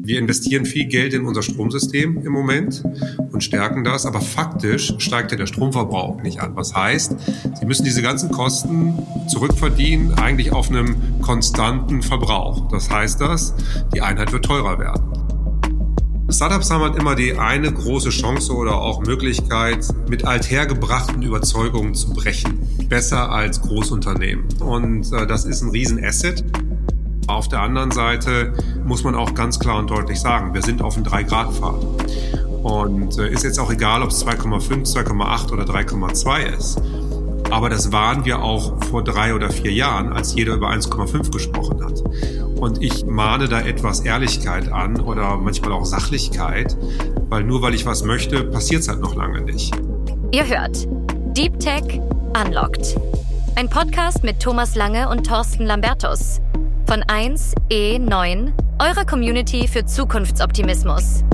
Wir investieren viel Geld in unser Stromsystem im Moment und stärken das, aber faktisch steigt ja der Stromverbrauch nicht an. Was heißt, Sie müssen diese ganzen Kosten zurückverdienen, eigentlich auf einem konstanten Verbrauch. Das heißt, die Einheit wird teurer werden. Startups haben halt immer die eine große Chance oder auch Möglichkeit, mit althergebrachten Überzeugungen zu brechen. Besser als Großunternehmen. Und das ist ein Riesenasset. Auf der anderen Seite muss man auch ganz klar und deutlich sagen, wir sind auf einem 3-Grad-Pfad. Und ist jetzt auch egal, ob es 2,5, 2,8 oder 3,2 ist. Aber das waren wir auch vor 3 oder 4 Jahren, als jeder über 1,5 gesprochen hat. Und ich mahne da etwas Ehrlichkeit an oder manchmal auch Sachlichkeit, weil nur weil ich was möchte, passiert es halt noch lange nicht. Ihr hört Deep Tech Unlocked. Ein Podcast mit Thomas Lange und Thorsten Lambertus. Von 1E9, eurer Community für Zukunftsoptimismus.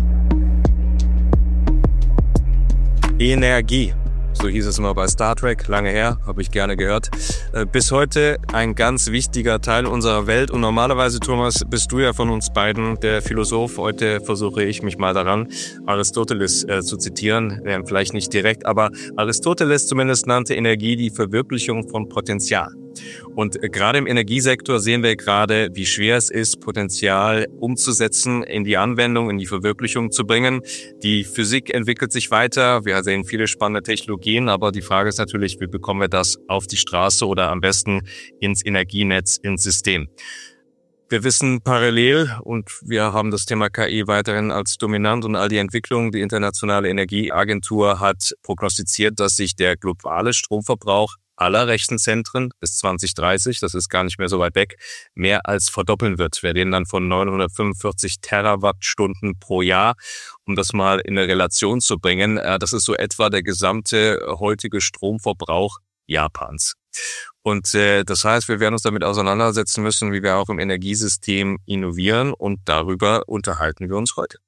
Energie. So hieß es immer bei Star Trek, lange her, habe ich gerne gehört. Bis heute ein ganz wichtiger Teil unserer Welt. Und normalerweise, Thomas, bist du ja von uns beiden der Philosoph. Heute versuche ich mich mal daran, Aristoteles zu zitieren. Vielleicht nicht direkt, aber Aristoteles zumindest nannte Energie die Verwirklichung von Potenzial. Und gerade im Energiesektor sehen wir gerade, wie schwer es ist, Potenzial umzusetzen, in die Anwendung, in die Verwirklichung zu bringen. Die Physik entwickelt sich weiter. Wir sehen viele spannende Technologien, aber die Frage ist natürlich, wie bekommen wir das auf die Straße oder am besten ins Energienetz, ins System? Wir wissen parallel, und wir haben das Thema KI weiterhin als dominant und all die Entwicklungen, die Internationale Energieagentur hat prognostiziert, dass sich der globale Stromverbrauch aller Rechenzentren bis 2030, das ist gar nicht mehr so weit weg, mehr als verdoppeln wird. Wir reden dann von 945 Terawattstunden pro Jahr. Um das mal in eine Relation zu bringen, das ist so etwa der gesamte heutige Stromverbrauch Japans. Und das heißt, wir werden uns damit auseinandersetzen müssen, wie wir auch im Energiesystem innovieren, und darüber unterhalten wir uns heute.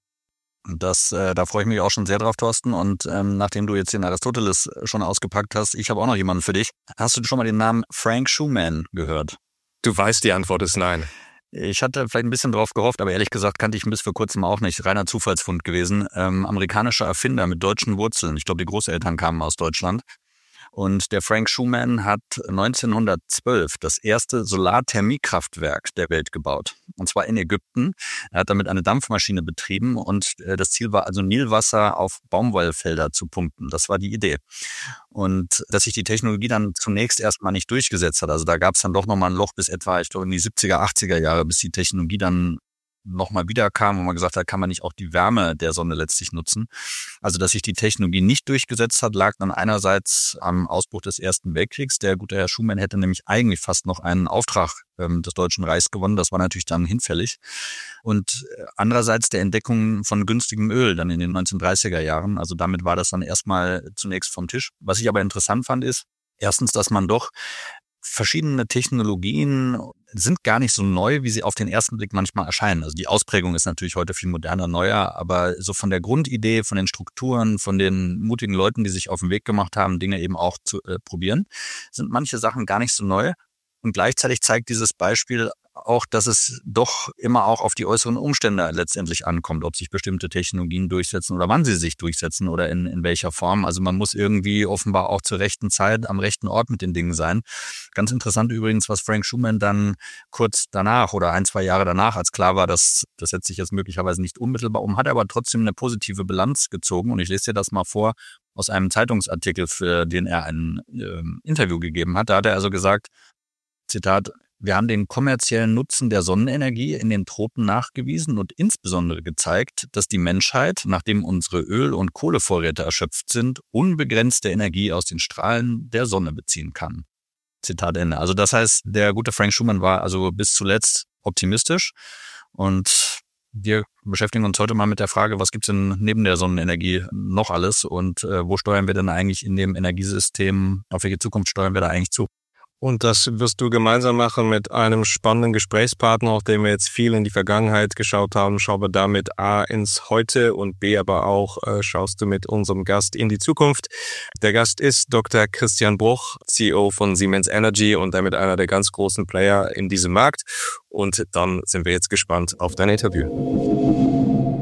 Da freue ich mich auch schon sehr drauf, Thorsten. Und nachdem du jetzt den Aristoteles schon ausgepackt hast, ich habe auch noch jemanden für dich. Hast du schon mal den Namen Frank Schumann gehört? Du weißt, die Antwort ist nein. Ich hatte vielleicht ein bisschen drauf gehofft, aber ehrlich gesagt kannte ich ihn bis vor kurzem auch nicht. Reiner Zufallsfund gewesen. Amerikanischer Erfinder mit deutschen Wurzeln. Ich glaube, die Großeltern kamen aus Deutschland. Und der Frank Schumann hat 1912 das erste Solarthermiekraftwerk der Welt gebaut. Und zwar in Ägypten. Er hat damit eine Dampfmaschine betrieben und das Ziel war also, Nilwasser auf Baumwollfelder zu pumpen. Das war die Idee. Und dass sich die Technologie dann zunächst erstmal nicht durchgesetzt hat. Also da gab es dann doch nochmal ein Loch bis etwa, ich glaube, in die 70er, 80er Jahre, bis die Technologie dann nochmal wieder kam, wo man gesagt hat, kann man nicht auch die Wärme der Sonne letztlich nutzen. Also, dass sich die Technologie nicht durchgesetzt hat, lag dann einerseits am Ausbruch des Ersten Weltkriegs. Der gute Herr Schumann hätte nämlich eigentlich fast noch einen Auftrag des Deutschen Reichs gewonnen. Das war natürlich dann hinfällig. Und andererseits der Entdeckung von günstigem Öl dann in den 1930er Jahren. Also damit war das dann erstmal zunächst vom Tisch. Was ich aber interessant fand, ist erstens, dass man doch verschiedene Technologien sind gar nicht so neu, wie sie auf den ersten Blick manchmal erscheinen. Also die Ausprägung ist natürlich heute viel moderner, neuer, aber so von der Grundidee, von den Strukturen, von den mutigen Leuten, die sich auf den Weg gemacht haben, Dinge eben auch zu probieren, sind manche Sachen gar nicht so neu. Und gleichzeitig zeigt dieses Beispiel auch, dass es doch immer auch auf die äußeren Umstände letztendlich ankommt, ob sich bestimmte Technologien durchsetzen oder wann sie sich durchsetzen oder in welcher Form. Also man muss irgendwie offenbar auch zur rechten Zeit am rechten Ort mit den Dingen sein. Ganz interessant übrigens, was Frank Schumann dann kurz danach oder 1-2 Jahre danach, als klar war, dass das setzt sich jetzt möglicherweise nicht unmittelbar um, hat er aber trotzdem eine positive Bilanz gezogen. Und ich lese dir das mal vor aus einem Zeitungsartikel, für den er ein Interview gegeben hat. Da hat er also gesagt, Zitat: Wir haben den kommerziellen Nutzen der Sonnenenergie in den Tropen nachgewiesen und insbesondere gezeigt, dass die Menschheit, nachdem unsere Öl- und Kohlevorräte erschöpft sind, unbegrenzte Energie aus den Strahlen der Sonne beziehen kann. Zitat Ende. Also das heißt, der gute Frank Schumann war also bis zuletzt optimistisch, und wir beschäftigen uns heute mal mit der Frage, was gibt's denn neben der Sonnenenergie noch alles und wo steuern wir denn eigentlich in dem Energiesystem, auf welche Zukunft steuern wir da eigentlich zu? Und das wirst du gemeinsam machen mit einem spannenden Gesprächspartner, auf den wir jetzt viel in die Vergangenheit geschaut haben. Schauen wir damit A ins Heute und B aber auch schaust du mit unserem Gast in die Zukunft. Der Gast ist Dr. Christian Bruch, CEO von Siemens Energy und damit einer der ganz großen Player in diesem Markt. Und dann sind wir jetzt gespannt auf dein Interview.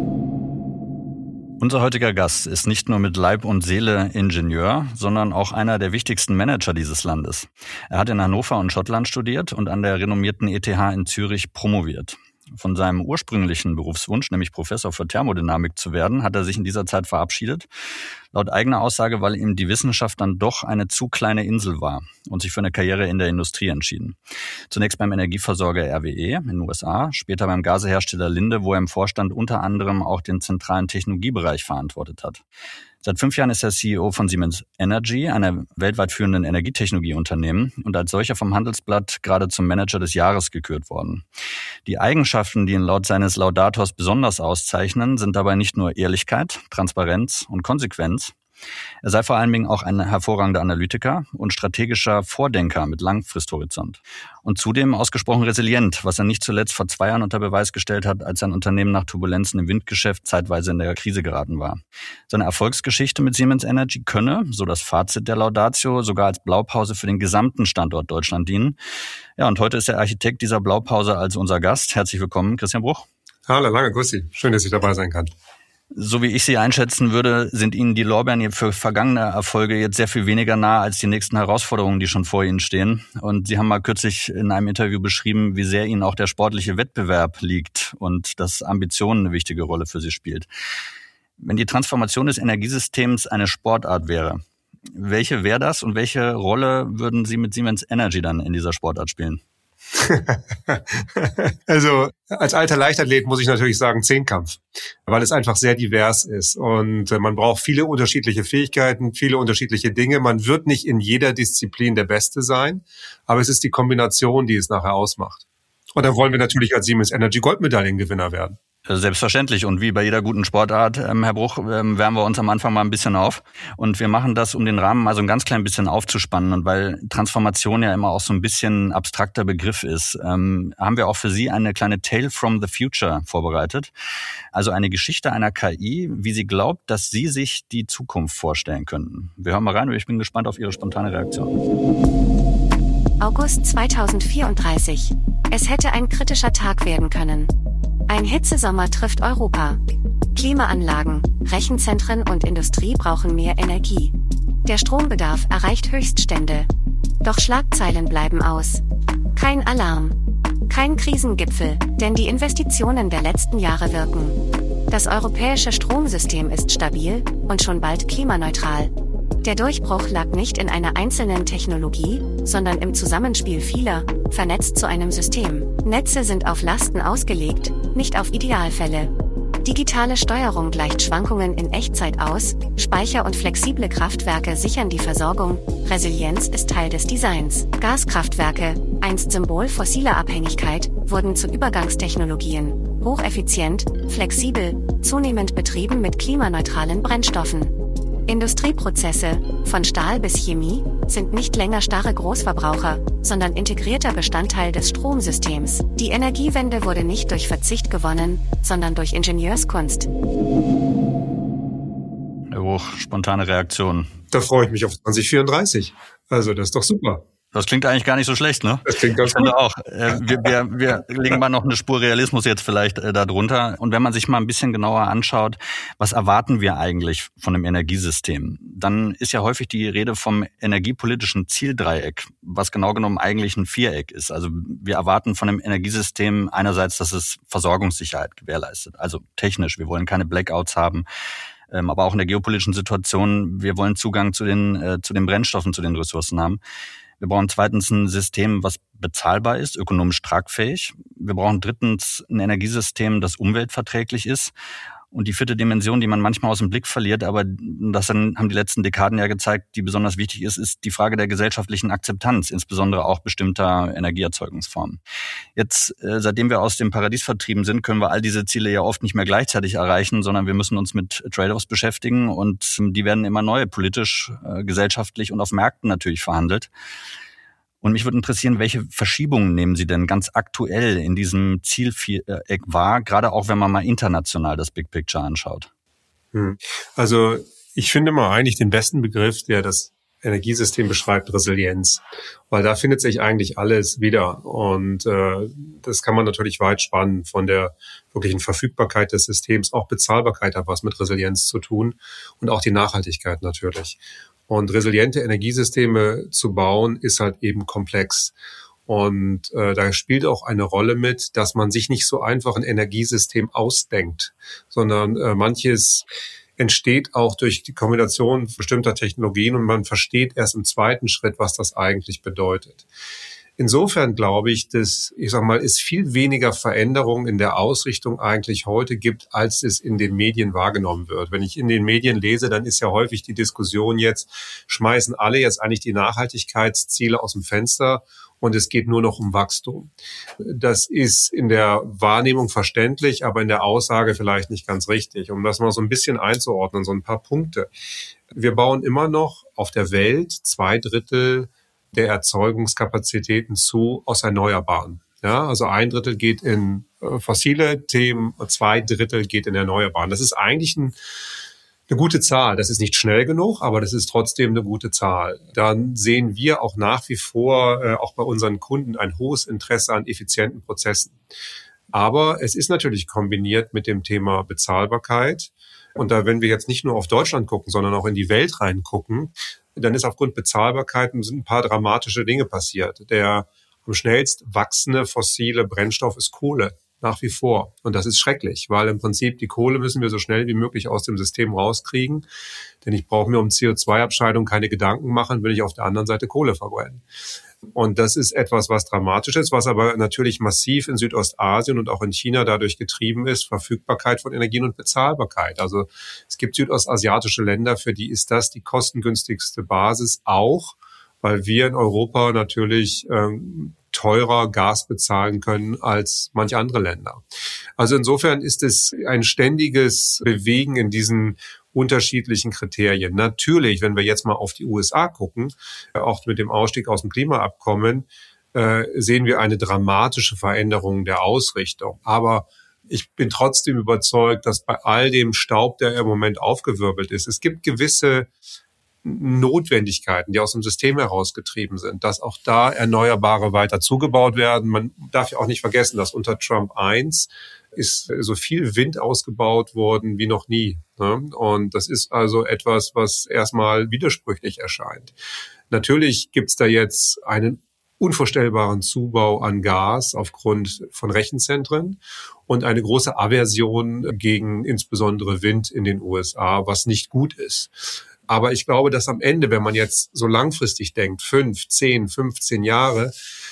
Unser heutiger Gast ist nicht nur mit Leib und Seele Ingenieur, sondern auch einer der wichtigsten Manager dieses Landes. Er hat in Hannover und Schottland studiert und an der renommierten ETH in Zürich promoviert. Von seinem ursprünglichen Berufswunsch, nämlich Professor für Thermodynamik zu werden, hat er sich in dieser Zeit verabschiedet. Laut eigener Aussage, weil ihm die Wissenschaft dann doch eine zu kleine Insel war und sich für eine Karriere in der Industrie entschieden. Zunächst beim Energieversorger RWE in den USA, später beim Gasehersteller Linde, wo er im Vorstand unter anderem auch den zentralen Technologiebereich verantwortet hat. Seit 5 Jahren ist er CEO von Siemens Energy, einer weltweit führenden Energietechnologieunternehmen und als solcher vom Handelsblatt gerade zum Manager des Jahres gekürt worden. Die Eigenschaften, die ihn laut seines Laudators besonders auszeichnen, sind dabei nicht nur Ehrlichkeit, Transparenz und Konsequenz. Er sei vor allen Dingen auch ein hervorragender Analytiker und strategischer Vordenker mit Langfristhorizont. Und zudem ausgesprochen resilient, was er nicht zuletzt vor 2 Jahren unter Beweis gestellt hat, als sein Unternehmen nach Turbulenzen im Windgeschäft zeitweise in der Krise geraten war. Seine Erfolgsgeschichte mit Siemens Energy könne, so das Fazit der Laudatio, sogar als Blaupause für den gesamten Standort Deutschland dienen. Ja, und heute ist der Architekt dieser Blaupause also unser Gast. Herzlich willkommen, Christian Bruch. Hallo, lange grüß Sie. Schön, dass ich dabei sein kann. So wie ich Sie einschätzen würde, sind Ihnen die Lorbeeren für vergangene Erfolge jetzt sehr viel weniger nah als die nächsten Herausforderungen, die schon vor Ihnen stehen. Und Sie haben mal kürzlich in einem Interview beschrieben, wie sehr Ihnen auch der sportliche Wettbewerb liegt und dass Ambitionen eine wichtige Rolle für Sie spielt. Wenn die Transformation des Energiesystems eine Sportart wäre, welche wäre das und welche Rolle würden Sie mit Siemens Energy dann in dieser Sportart spielen? Also als alter Leichtathlet muss ich natürlich sagen Zehnkampf, weil es einfach sehr divers ist und man braucht viele unterschiedliche Fähigkeiten, viele unterschiedliche Dinge. Man wird nicht in jeder Disziplin der Beste sein, aber es ist die Kombination, die es nachher ausmacht. Und da wollen wir natürlich als Siemens Energy Goldmedaillengewinner werden. Selbstverständlich. Und wie bei jeder guten Sportart, Herr Bruch, wärmen wir uns am Anfang mal ein bisschen auf. Und wir machen das, um den Rahmen mal so ein ganz klein bisschen aufzuspannen. Und weil Transformation ja immer auch so ein bisschen abstrakter Begriff ist, haben wir auch für Sie eine kleine Tale from the Future vorbereitet. Also eine Geschichte einer KI, wie sie glaubt, dass Sie sich die Zukunft vorstellen könnten. Wir hören mal rein und ich bin gespannt auf Ihre spontane Reaktion. August 2034. Es hätte ein kritischer Tag werden können. Ein Hitzesommer trifft Europa. Klimaanlagen, Rechenzentren und Industrie brauchen mehr Energie. Der Strombedarf erreicht Höchststände. Doch Schlagzeilen bleiben aus. Kein Alarm. Kein Krisengipfel, denn die Investitionen der letzten Jahre wirken. Das europäische Stromsystem ist stabil und schon bald klimaneutral. Der Durchbruch lag nicht in einer einzelnen Technologie, sondern im Zusammenspiel vieler, vernetzt zu einem System. Netze sind auf Lasten ausgelegt, nicht auf Idealfälle. Digitale Steuerung gleicht Schwankungen in Echtzeit aus, Speicher und flexible Kraftwerke sichern die Versorgung, Resilienz ist Teil des Designs. Gaskraftwerke, einst Symbol fossiler Abhängigkeit, wurden zu Übergangstechnologien. Hocheffizient, flexibel, zunehmend betrieben mit klimaneutralen Brennstoffen. Industrieprozesse, von Stahl bis Chemie, sind nicht länger starre Großverbraucher, sondern integrierter Bestandteil des Stromsystems. Die Energiewende wurde nicht durch Verzicht gewonnen, sondern durch Ingenieurskunst. Herr Bruch, spontane Reaktion. Da freue ich mich auf 2034. Also das ist doch super. Das klingt eigentlich gar nicht so schlecht, ne? Das klingt ganz gut. Auch. Wir legen mal noch eine Spur Realismus jetzt vielleicht darunter. Und wenn man sich mal ein bisschen genauer anschaut, was erwarten wir eigentlich von einem Energiesystem? Dann ist ja häufig die Rede vom energiepolitischen Zieldreieck, was genau genommen eigentlich ein Viereck ist. Also wir erwarten von einem Energiesystem einerseits, dass es Versorgungssicherheit gewährleistet. Also technisch, wir wollen keine Blackouts haben. Aber auch in der geopolitischen Situation, wir wollen Zugang zu den Brennstoffen, zu den Ressourcen haben. Wir brauchen zweitens ein System, was bezahlbar ist, ökonomisch tragfähig. Wir brauchen drittens ein Energiesystem, das umweltverträglich ist. Und die vierte Dimension, die man manchmal aus dem Blick verliert, aber das haben die letzten Dekaden ja gezeigt, die besonders wichtig ist, ist die Frage der gesellschaftlichen Akzeptanz, insbesondere auch bestimmter Energieerzeugungsformen. Jetzt, seitdem wir aus dem Paradies vertrieben sind, können wir all diese Ziele ja oft nicht mehr gleichzeitig erreichen, sondern wir müssen uns mit Trade-offs beschäftigen und die werden immer neu, politisch, gesellschaftlich und auf Märkten natürlich verhandelt. Und mich würde interessieren, welche Verschiebungen nehmen Sie denn ganz aktuell in diesem Zielviereck wahr, gerade auch wenn man mal international das Big Picture anschaut? Also ich finde mal eigentlich den besten Begriff, der das Energiesystem beschreibt, Resilienz. Weil da findet sich eigentlich alles wieder. Und das kann man natürlich weit spannen von der wirklichen Verfügbarkeit des Systems. Auch Bezahlbarkeit hat was mit Resilienz zu tun und auch die Nachhaltigkeit natürlich. Und resiliente Energiesysteme zu bauen, ist halt eben komplex. Und da spielt auch eine Rolle mit, dass man sich nicht so einfach ein Energiesystem ausdenkt, sondern manches entsteht auch durch die Kombination bestimmter Technologien und man versteht erst im zweiten Schritt, was das eigentlich bedeutet. Insofern glaube ich, dass, es viel weniger Veränderung in der Ausrichtung eigentlich heute gibt, als es in den Medien wahrgenommen wird. Wenn ich in den Medien lese, dann ist ja häufig die Diskussion jetzt, schmeißen alle jetzt eigentlich die Nachhaltigkeitsziele aus dem Fenster und es geht nur noch um Wachstum. Das ist in der Wahrnehmung verständlich, aber in der Aussage vielleicht nicht ganz richtig. Um das mal so ein bisschen einzuordnen, so ein paar Punkte. Wir bauen immer noch auf der Welt 2/3 der Erzeugungskapazitäten aus Erneuerbaren. Ja, also 1/3 geht in fossile Themen, 2/3 geht in Erneuerbaren. Das ist eigentlich eine gute Zahl. Das ist nicht schnell genug, aber das ist trotzdem eine gute Zahl. Dann sehen wir auch nach wie vor, auch bei unseren Kunden, ein hohes Interesse an effizienten Prozessen. Aber es ist natürlich kombiniert mit dem Thema Bezahlbarkeit. Und da, wenn wir jetzt nicht nur auf Deutschland gucken, sondern auch in die Welt reingucken, dann ist aufgrund Bezahlbarkeit ein paar dramatische Dinge passiert. Der am schnellst wachsende fossile Brennstoff ist Kohle, nach wie vor. Und das ist schrecklich, weil im Prinzip die Kohle müssen wir so schnell wie möglich aus dem System rauskriegen. Denn ich brauche mir um CO2-Abscheidung keine Gedanken machen, will ich auf der anderen Seite Kohle verbrennen. Und das ist etwas, was dramatisch ist, was aber natürlich massiv in Südostasien und auch in China dadurch getrieben ist, Verfügbarkeit von Energien und Bezahlbarkeit. Also es gibt südostasiatische Länder, für die ist das die kostengünstigste Basis auch, weil wir in Europa natürlich teurer Gas bezahlen können als manche andere Länder. Also insofern ist es ein ständiges Bewegen in diesen unterschiedlichen Kriterien. Natürlich, wenn wir jetzt mal auf die USA gucken, auch mit dem Ausstieg aus dem Klimaabkommen, sehen wir eine dramatische Veränderung der Ausrichtung. Aber ich bin trotzdem überzeugt, dass bei all dem Staub, der im Moment aufgewirbelt ist, es gibt gewisse Notwendigkeiten, die aus dem System herausgetrieben sind, dass auch da Erneuerbare weiter zugebaut werden. Man darf ja auch nicht vergessen, dass unter Trump 1 ist so viel Wind ausgebaut worden wie noch nie. Ne? Und das ist also etwas, was erstmal widersprüchlich erscheint. Natürlich gibt's da jetzt einen unvorstellbaren Zubau an Gas aufgrund von Rechenzentren und eine große Aversion gegen insbesondere Wind in den USA, was nicht gut ist. Aber ich glaube, dass am Ende, wenn man jetzt so langfristig denkt, 5, 10, 15 Jahre,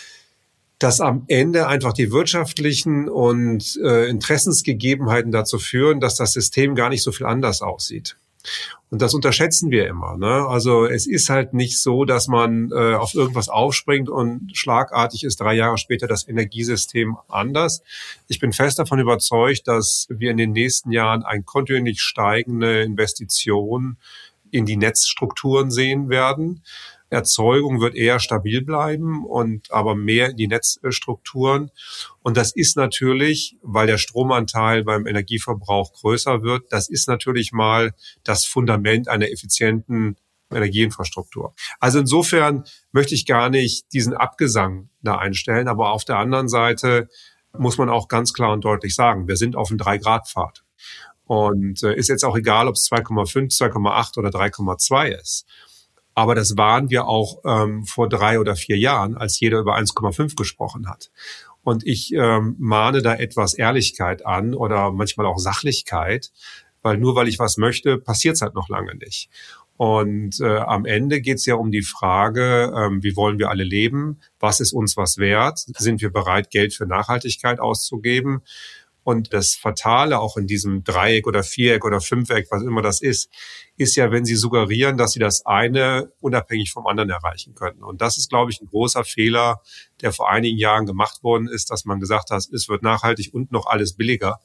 dass am Ende einfach die wirtschaftlichen und Interessensgegebenheiten dazu führen, dass das System gar nicht so viel anders aussieht. Und das unterschätzen wir immer. Ne? Also es ist halt nicht so, dass man auf irgendwas aufspringt und schlagartig ist 3 Jahre später das Energiesystem anders. Ich bin fest davon überzeugt, dass wir in den nächsten Jahren eine kontinuierlich steigende Investition in die Netzstrukturen sehen werden. Erzeugung wird eher stabil bleiben und aber mehr in die Netzstrukturen. Und das ist natürlich, weil der Stromanteil beim Energieverbrauch größer wird, das ist natürlich mal das Fundament einer effizienten Energieinfrastruktur. Also insofern möchte ich gar nicht diesen Abgesang da einstellen, aber auf der anderen Seite muss man auch ganz klar und deutlich sagen, wir sind auf einem 3-Grad-Pfad. Und ist jetzt auch egal, ob es 2,5, 2,8 oder 3,2 ist. Aber das waren wir auch vor 3 oder 4 Jahren, als jeder über 1,5 gesprochen hat. Und ich mahne da etwas Ehrlichkeit an oder manchmal auch Sachlichkeit, weil nur weil ich was möchte, passiert es halt noch lange nicht. Und am Ende geht es ja um die Frage, wie wollen wir alle leben? Was ist uns was wert? Sind wir bereit, Geld für Nachhaltigkeit auszugeben? Und das Fatale auch in diesem Dreieck oder Viereck oder Fünfeck, was immer das ist ja, wenn Sie suggerieren, dass Sie das eine unabhängig vom anderen erreichen können. Und das ist, glaube ich, ein großer Fehler, der vor einigen Jahren gemacht worden ist, dass man gesagt hat, es wird nachhaltig und noch alles billiger.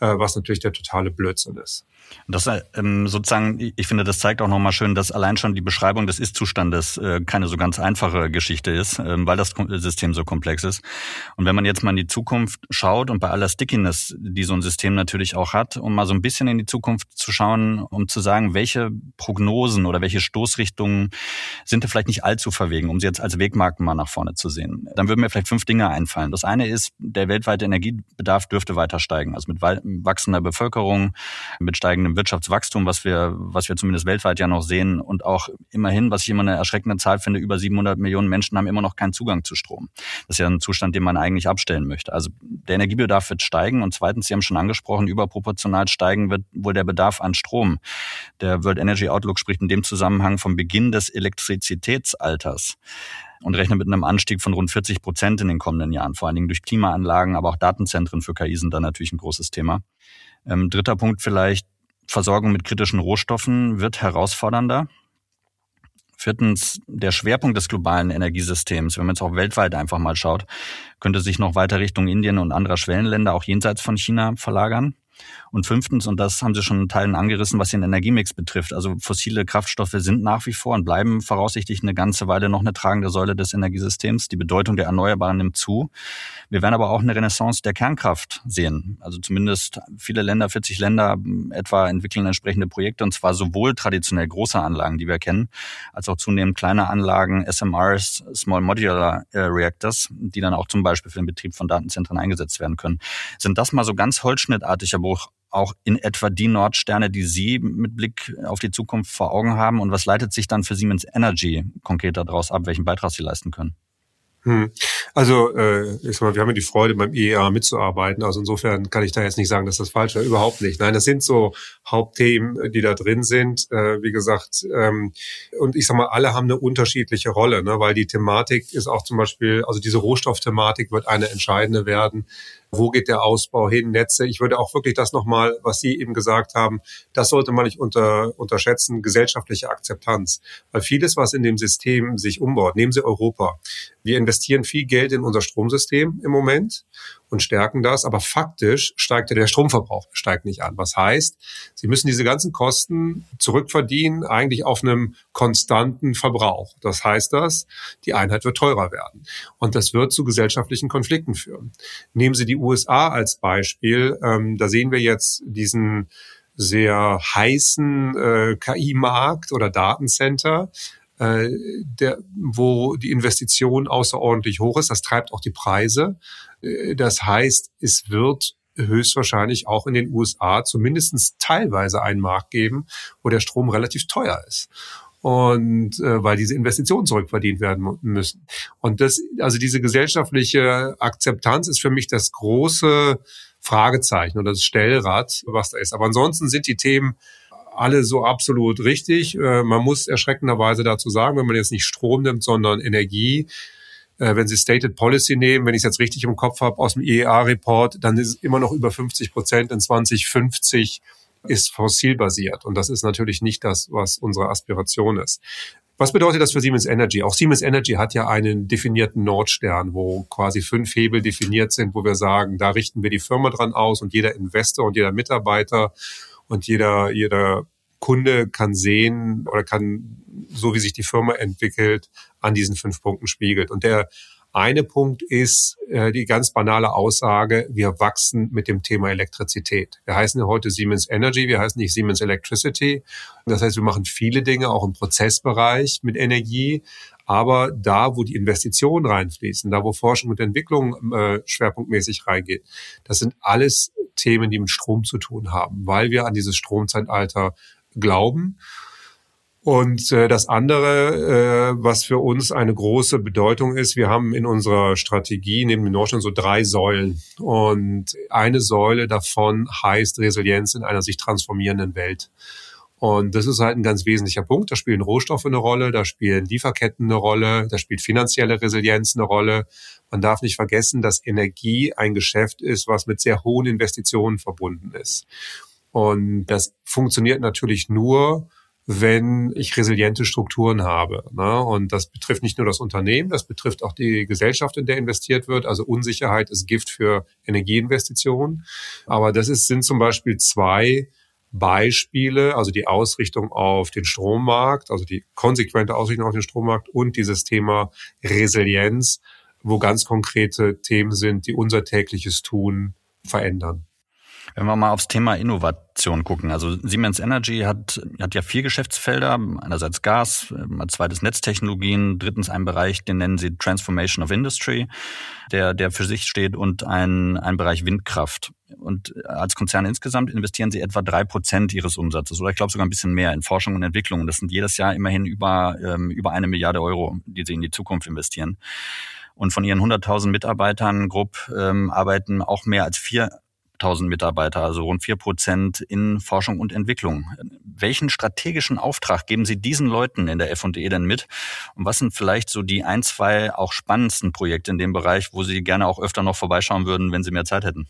was natürlich der totale Blödsinn ist. Das sozusagen, ich finde, das zeigt auch nochmal schön, dass allein schon die Beschreibung des Ist-Zustandes keine so ganz einfache Geschichte ist, weil das System so komplex ist. Und wenn man jetzt mal in die Zukunft schaut und bei aller Stickiness, die so ein System natürlich auch hat, um mal so ein bisschen in die Zukunft zu schauen, um zu sagen, welche Prognosen oder welche Stoßrichtungen sind da vielleicht nicht allzu verwegen, um sie jetzt als Wegmarken mal nach vorne zu sehen, dann würden mir vielleicht 5 Dinge einfallen. Das eine ist, der weltweite Energiebedarf dürfte weiter steigen, also mit wachsender Bevölkerung, mit steigendem Wirtschaftswachstum, was wir zumindest weltweit ja noch sehen, und auch immerhin, was ich immer eine erschreckende Zahl finde, über 700 Millionen Menschen haben immer noch keinen Zugang zu Strom. Das ist ja ein Zustand, den man eigentlich abstellen möchte. Also der Energiebedarf wird steigen, und zweitens, Sie haben schon angesprochen, überproportional steigen wird wohl der Bedarf an Strom. Der World Energy Outlook spricht in dem Zusammenhang vom Beginn des Elektrizitätsalters und rechnet mit einem Anstieg von rund 40% in den kommenden Jahren, vor allen Dingen durch Klimaanlagen, aber auch Datenzentren für KI sind da natürlich ein großes Thema. Dritter Punkt vielleicht, Versorgung mit kritischen Rohstoffen wird herausfordernder. Viertens, der Schwerpunkt des globalen Energiesystems, wenn man jetzt auch weltweit einfach mal schaut, könnte sich noch weiter Richtung Indien und anderer Schwellenländer, auch jenseits von China, verlagern. Und fünftens, und das haben Sie schon in Teilen angerissen, was den Energiemix betrifft, also fossile Kraftstoffe sind nach wie vor und bleiben voraussichtlich eine ganze Weile noch eine tragende Säule des Energiesystems. Die Bedeutung der Erneuerbaren nimmt zu. Wir werden aber auch eine Renaissance der Kernkraft sehen. Also zumindest viele Länder, 40 Länder etwa, entwickeln entsprechende Projekte, und zwar sowohl traditionell große Anlagen, die wir kennen, als auch zunehmend kleine Anlagen, SMRs, Small Modular Reactors, die dann auch zum Beispiel für den Betrieb von Datenzentren eingesetzt werden können. Sind das mal so ganz holzschnittartig, aber auch in etwa die Nordsterne, die Sie mit Blick auf die Zukunft vor Augen haben? Und was leitet sich dann für Siemens Energy konkret daraus ab, welchen Beitrag Sie leisten können? Also, ich sag mal, wir haben ja die Freude, beim IEA mitzuarbeiten. Also insofern kann ich da jetzt nicht sagen, dass das falsch wäre. Überhaupt nicht. Nein, das sind so Hauptthemen, die da drin sind. Wie gesagt, und ich sag mal, alle haben eine unterschiedliche Rolle, ne? Weil die Thematik ist auch zum Beispiel, also diese Rohstoffthematik wird eine entscheidende werden. Wo geht der Ausbau hin? Netze. Ich würde auch wirklich das nochmal, was Sie eben gesagt haben, das sollte man nicht unterschätzen, gesellschaftliche Akzeptanz. Weil vieles, was in dem System sich umbaut, nehmen Sie Europa. Wir investieren viel Geld in unser Stromsystem im Moment und stärken das, aber faktisch steigt ja der Stromverbrauch, steigt nicht an. Was heißt, Sie müssen diese ganzen Kosten zurückverdienen, eigentlich auf einem konstanten Verbrauch. Das heißt, die Einheit wird teurer werden. Und das wird zu gesellschaftlichen Konflikten führen. Nehmen Sie die USA als Beispiel. Da sehen wir jetzt diesen sehr heißen KI-Markt oder Datencenter, wo die Investition außerordentlich hoch ist. Das treibt auch die Preise. Das heißt, es wird höchstwahrscheinlich auch in den USA zumindest teilweise einen Markt geben, wo der Strom relativ teuer ist. Und weil diese Investitionen zurückverdient werden müssen. Und also diese gesellschaftliche Akzeptanz ist für mich das große Fragezeichen oder das Stellrad, was da ist. Aber ansonsten sind die Themen alle so absolut richtig. Man muss erschreckenderweise dazu sagen, wenn man jetzt nicht Strom nimmt, sondern Energie, wenn Sie Stated Policy nehmen, wenn ich es jetzt richtig im Kopf habe, aus dem IEA-Report, dann ist es immer noch über 50% in 2050 ist fossilbasiert. Und das ist natürlich nicht das, was unsere Aspiration ist. Was bedeutet das für Siemens Energy? Auch Siemens Energy hat ja einen definierten Nordstern, wo quasi 5 Hebel definiert sind, wo wir sagen, da richten wir die Firma dran aus, und jeder Investor und jeder Mitarbeiter und jeder Kunde kann sehen oder kann, so wie sich die Firma entwickelt, an diesen 5 Punkten spiegelt. Und der eine Punkt ist die ganz banale Aussage, wir wachsen mit dem Thema Elektrizität. Wir heißen ja heute Siemens Energy, wir heißen nicht Siemens Electricity. Das heißt, wir machen viele Dinge auch im Prozessbereich mit Energie, aber da, wo die Investitionen reinfließen, da, wo Forschung und Entwicklung schwerpunktmäßig reingeht, das sind alles Themen, die mit Strom zu tun haben, weil wir an dieses Stromzeitalter glauben. Und das andere, was für uns eine große Bedeutung ist, wir haben in unserer Strategie neben dem Nordstern so 3 Säulen. Und eine Säule davon heißt Resilienz in einer sich transformierenden Welt. Und das ist halt ein ganz wesentlicher Punkt. Da spielen Rohstoffe eine Rolle, da spielen Lieferketten eine Rolle, da spielt finanzielle Resilienz eine Rolle. Man darf nicht vergessen, dass Energie ein Geschäft ist, was mit sehr hohen Investitionen verbunden ist. Und das funktioniert natürlich nur, wenn ich resiliente Strukturen habe. Ne? Und das betrifft nicht nur das Unternehmen, das betrifft auch die Gesellschaft, in der investiert wird. Also Unsicherheit ist Gift für Energieinvestitionen. Aber sind zum Beispiel 2 Beispiele, also die Ausrichtung auf den Strommarkt, also die konsequente Ausrichtung auf den Strommarkt und dieses Thema Resilienz, wo ganz konkrete Themen sind, die unser tägliches Tun verändern. Wenn wir mal aufs Thema Innovation gucken, also Siemens Energy hat ja 4 Geschäftsfelder, einerseits Gas, als zweites Netztechnologien, drittens einen Bereich, den nennen sie Transformation of Industry, der für sich steht, und ein Bereich Windkraft. Und als Konzern insgesamt investieren sie etwa 3% ihres Umsatzes oder ich glaube sogar ein bisschen mehr in Forschung und Entwicklung. Und das sind jedes Jahr immerhin über 1 Milliarde Euro, die sie in die Zukunft investieren. Und von ihren 100.000 Mitarbeitern grob arbeiten auch mehr als 4.000 Mitarbeiter, also rund 4% in Forschung und Entwicklung. Welchen strategischen Auftrag geben Sie diesen Leuten in der F&E denn mit? Und was sind vielleicht so die 1, 2 auch spannendsten Projekte in dem Bereich, wo Sie gerne auch öfter noch vorbeischauen würden, wenn Sie mehr Zeit hätten?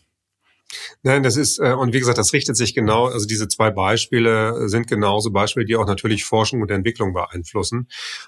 Nein, das ist, und wie gesagt, das richtet sich genau, also diese 2 Beispiele sind genauso Beispiele, die auch natürlich Forschung und Entwicklung beeinflussen.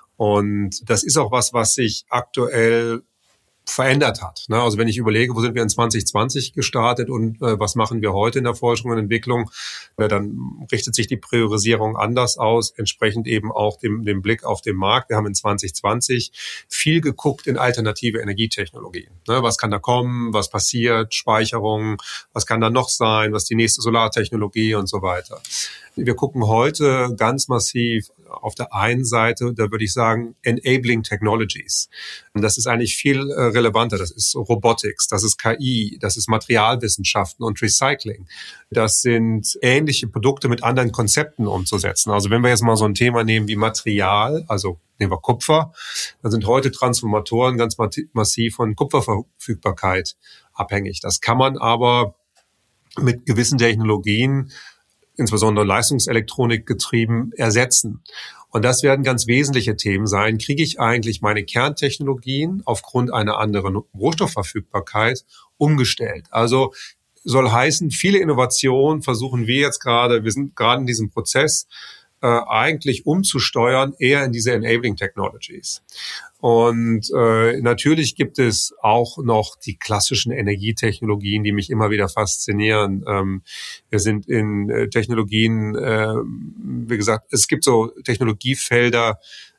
Und das ist auch was sich aktuell verändert hat. Also wenn ich überlege, wo sind wir in 2020 gestartet und was machen wir heute in der Forschung und Entwicklung, dann richtet sich die Priorisierung anders aus, entsprechend eben auch dem Blick auf den Markt. Wir haben in 2020 viel geguckt in alternative Energietechnologien. Was kann da kommen, was passiert, Speicherung, was kann da noch sein, was die nächste Solartechnologie und so weiter. Wir gucken heute ganz massiv auf der einen Seite, da würde ich sagen, Enabling Technologies. Und das ist eigentlich viel relevanter. Das ist Robotics, das ist KI, das ist Materialwissenschaften und Recycling. Das sind ähnliche Produkte mit anderen Konzepten umzusetzen. Also wenn wir jetzt mal so ein Thema nehmen wie Material, also nehmen wir Kupfer, dann sind heute Transformatoren ganz massiv von Kupferverfügbarkeit abhängig. Das kann man aber mit gewissen Technologien, insbesondere Leistungselektronik getrieben, ersetzen. Und das werden ganz wesentliche Themen sein. Kriege ich eigentlich meine Kerntechnologien aufgrund einer anderen Rohstoffverfügbarkeit umgestellt? Also soll heißen, viele Innovationen versuchen wir sind gerade in diesem Prozess, eigentlich umzusteuern, eher in diese Enabling Technologies. Und natürlich gibt es auch noch die klassischen Energietechnologien, die mich immer wieder faszinieren. Wir sind in Technologien, wie gesagt, es gibt so Technologiefelder,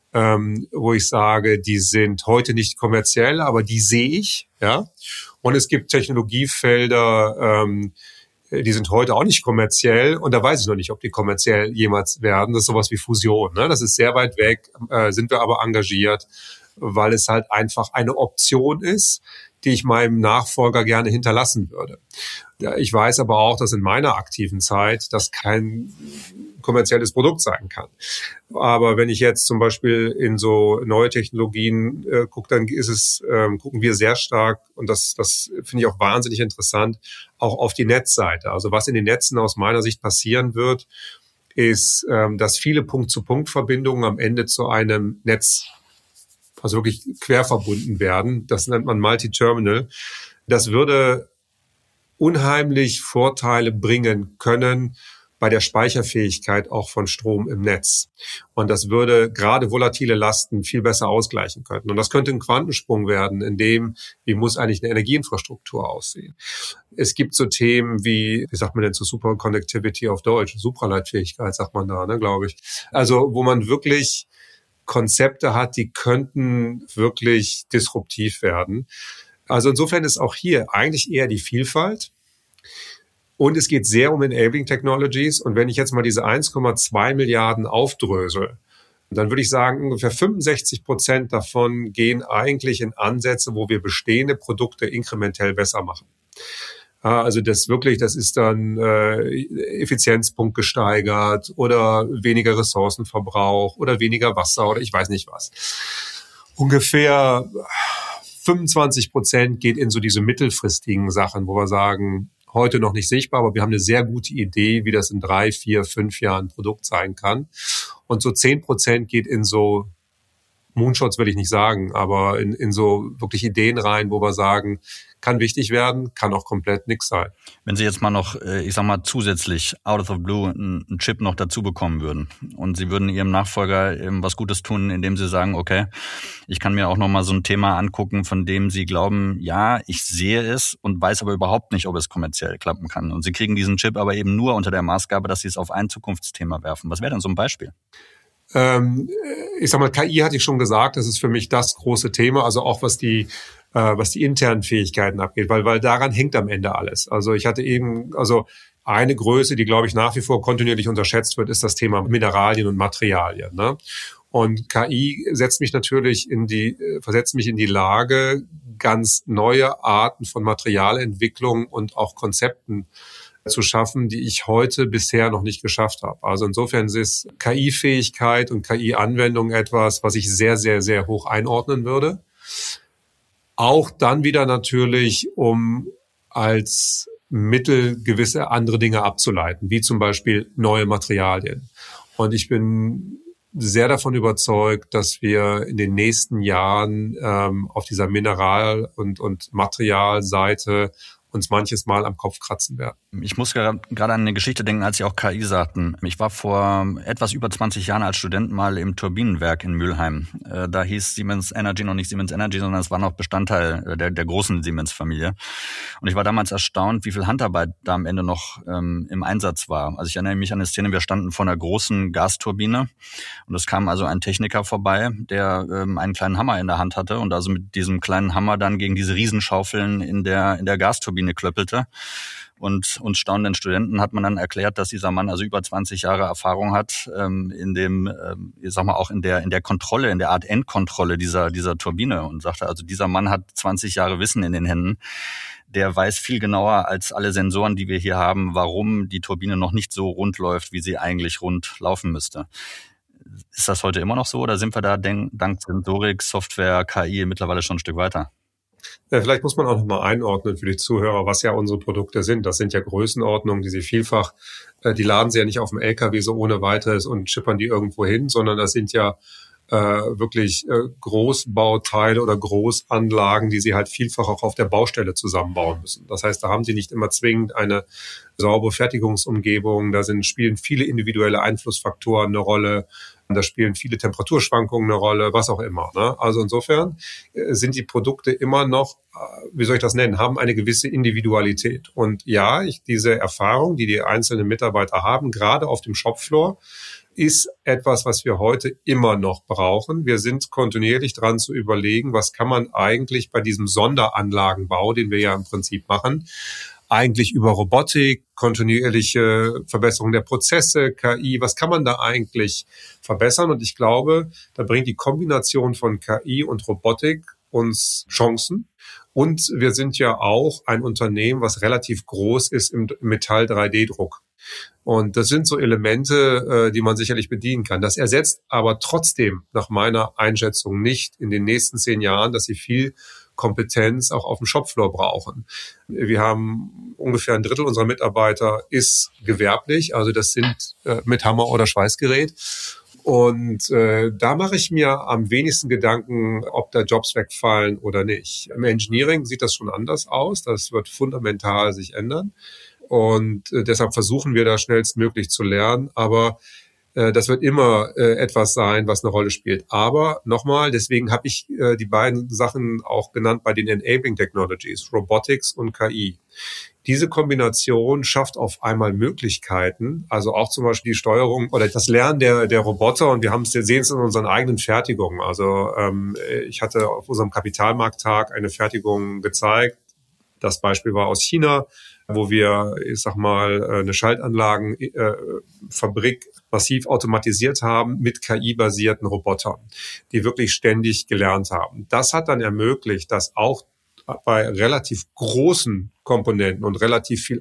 wo ich sage, die sind heute nicht kommerziell, aber die sehe ich, ja. Und es gibt Technologiefelder, die sind heute auch nicht kommerziell und da weiß ich noch nicht, ob die kommerziell jemals werden. Das ist sowas wie Fusion, ne? Das ist sehr weit weg, sind wir aber engagiert, weil es halt einfach eine Option ist, die ich meinem Nachfolger gerne hinterlassen würde. Ich weiß aber auch, dass in meiner aktiven Zeit das kein kommerzielles Produkt sein kann. Aber wenn ich jetzt zum Beispiel in so neue Technologien gucke, dann gucken wir sehr stark, und das finde ich auch wahnsinnig interessant, auch auf die Netzseite. Also was in den Netzen aus meiner Sicht passieren wird, ist, dass viele Punkt-zu-Punkt-Verbindungen am Ende zu einem Netz, also wirklich quer verbunden werden. Das nennt man Multi-Terminal. Das würde unheimlich Vorteile bringen können bei der Speicherfähigkeit auch von Strom im Netz. Und das würde gerade volatile Lasten viel besser ausgleichen können. Und das könnte ein Quantensprung werden, in dem, wie muss eigentlich eine Energieinfrastruktur aussehen. Es gibt so Themen wie sagt man denn zu Superconductivity auf Deutsch? Supraleitfähigkeit sagt man da, ne, glaube ich. Also wo man wirklich Konzepte hat, die könnten wirklich disruptiv werden. Also insofern ist auch hier eigentlich eher die Vielfalt. Und es geht sehr um Enabling Technologies. Und wenn ich jetzt mal diese 1,2 Milliarden aufdrösel, dann würde ich sagen, ungefähr 65% davon gehen eigentlich in Ansätze, wo wir bestehende Produkte inkrementell besser machen. Also das ist dann Effizienzpunkt gesteigert oder weniger Ressourcenverbrauch oder weniger Wasser oder ich weiß nicht was. Ungefähr 25% geht in so diese mittelfristigen Sachen, wo wir sagen, heute noch nicht sichtbar, aber wir haben eine sehr gute Idee, wie das in 3, 4, 5 Jahren Produkt sein kann. Und so 10% geht in so Moonshots will ich nicht sagen, aber in so wirklich Ideen rein, wo wir sagen, kann wichtig werden, kann auch komplett nix sein. Wenn Sie jetzt mal noch, zusätzlich out of the blue einen Chip noch dazu bekommen würden und Sie würden Ihrem Nachfolger was Gutes tun, indem Sie sagen, okay, ich kann mir auch noch mal so ein Thema angucken, von dem Sie glauben, ja, ich sehe es und weiß aber überhaupt nicht, ob es kommerziell klappen kann. Und Sie kriegen diesen Chip aber eben nur unter der Maßgabe, dass Sie es auf ein Zukunftsthema werfen. Was wäre denn so ein Beispiel? Ich sag mal, KI hatte ich schon gesagt, das ist für mich das große Thema, also auch was die internen Fähigkeiten abgeht, weil daran hängt am Ende alles. Also ich hatte eben, eine Größe, die, glaube ich, nach wie vor kontinuierlich unterschätzt wird, ist das Thema Mineralien und Materialien, ne? Und KI versetzt mich in die Lage, ganz neue Arten von Materialentwicklung und auch Konzepten zu schaffen, die ich heute bisher noch nicht geschafft habe. Also insofern ist KI-Fähigkeit und KI-Anwendung etwas, was ich sehr, sehr, sehr hoch einordnen würde. Auch dann wieder natürlich, um als Mittel gewisse andere Dinge abzuleiten, wie zum Beispiel neue Materialien. Und ich bin sehr davon überzeugt, dass wir in den nächsten Jahren auf dieser Mineral- und Materialseite uns manches Mal am Kopf kratzen werden. Ich muss gerade an eine Geschichte denken, als Sie auch KI sagten. Ich war vor etwas über 20 Jahren als Student mal im Turbinenwerk in Mülheim. Da hieß Siemens Energy noch nicht Siemens Energy, sondern es war noch Bestandteil der großen Siemens-Familie. Und ich war damals erstaunt, wie viel Handarbeit da am Ende noch im Einsatz war. Also ich erinnere mich an eine Szene, wir standen vor einer großen Gasturbine und es kam also ein Techniker vorbei, der einen kleinen Hammer in der Hand hatte und also mit diesem kleinen Hammer dann gegen diese Riesenschaufeln in der Gasturbine klöppelte. Und uns staunenden Studenten hat man dann erklärt, dass dieser Mann also über 20 Jahre Erfahrung hat in der Kontrolle, in der Art Endkontrolle dieser Turbine und sagte, also dieser Mann hat 20 Jahre Wissen in den Händen. Der weiß viel genauer als alle Sensoren, die wir hier haben, warum die Turbine noch nicht so rund läuft, wie sie eigentlich rund laufen müsste. Ist das heute immer noch so oder sind wir da dank Sensorik, Software, KI mittlerweile schon ein Stück weiter? Ja, vielleicht muss man auch noch mal einordnen für die Zuhörer, was ja unsere Produkte sind. Das sind ja Größenordnungen, die die laden sie ja nicht auf dem LKW so ohne weiteres und schippern die irgendwo hin, sondern das sind ja wirklich Großbauteile oder Großanlagen, die sie halt vielfach auch auf der Baustelle zusammenbauen müssen. Das heißt, da haben sie nicht immer zwingend eine saubere Fertigungsumgebung, spielen viele individuelle Einflussfaktoren eine Rolle, da spielen viele Temperaturschwankungen eine Rolle, was auch immer, ne? Also insofern sind die Produkte immer noch, haben eine gewisse Individualität. Und ja, diese Erfahrung, die einzelnen Mitarbeiter haben, gerade auf dem Shopfloor, ist etwas, was wir heute immer noch brauchen. Wir sind kontinuierlich dran zu überlegen, was kann man eigentlich bei diesem Sonderanlagenbau, den wir ja im Prinzip machen, eigentlich über Robotik, kontinuierliche Verbesserung der Prozesse, KI, was kann man da eigentlich verbessern? Und ich glaube, da bringt die Kombination von KI und Robotik uns Chancen. Und wir sind ja auch ein Unternehmen, was relativ groß ist im Metall-3D-Druck. Und das sind so Elemente, die man sicherlich bedienen kann. Das ersetzt aber trotzdem nach meiner Einschätzung nicht in den nächsten 10 Jahren, dass sie viel Kompetenz auch auf dem Shopfloor brauchen. Wir haben ungefähr 1/3 unserer Mitarbeiter ist gewerblich, also das sind mit Hammer oder Schweißgerät. Und da mache ich mir am wenigsten Gedanken, ob da Jobs wegfallen oder nicht. Im Engineering sieht das schon anders aus. Das wird fundamental sich ändern. Und deshalb versuchen wir da schnellstmöglich zu lernen. Aber das wird immer etwas sein, was eine Rolle spielt. Aber nochmal, deswegen habe ich die beiden Sachen auch genannt bei den Enabling Technologies, Robotics und KI. Diese Kombination schafft auf einmal Möglichkeiten, also auch zum Beispiel die Steuerung oder das Lernen der Roboter. Und wir sehen es in unseren eigenen Fertigungen. Also ich hatte auf unserem Kapitalmarkttag eine Fertigung gezeigt. Das Beispiel war aus China, wo wir, eine Schaltanlagenfabrik massiv automatisiert haben mit KI-basierten Robotern, die wirklich ständig gelernt haben. Das hat dann ermöglicht, dass auch bei relativ großen Komponenten und relativ viel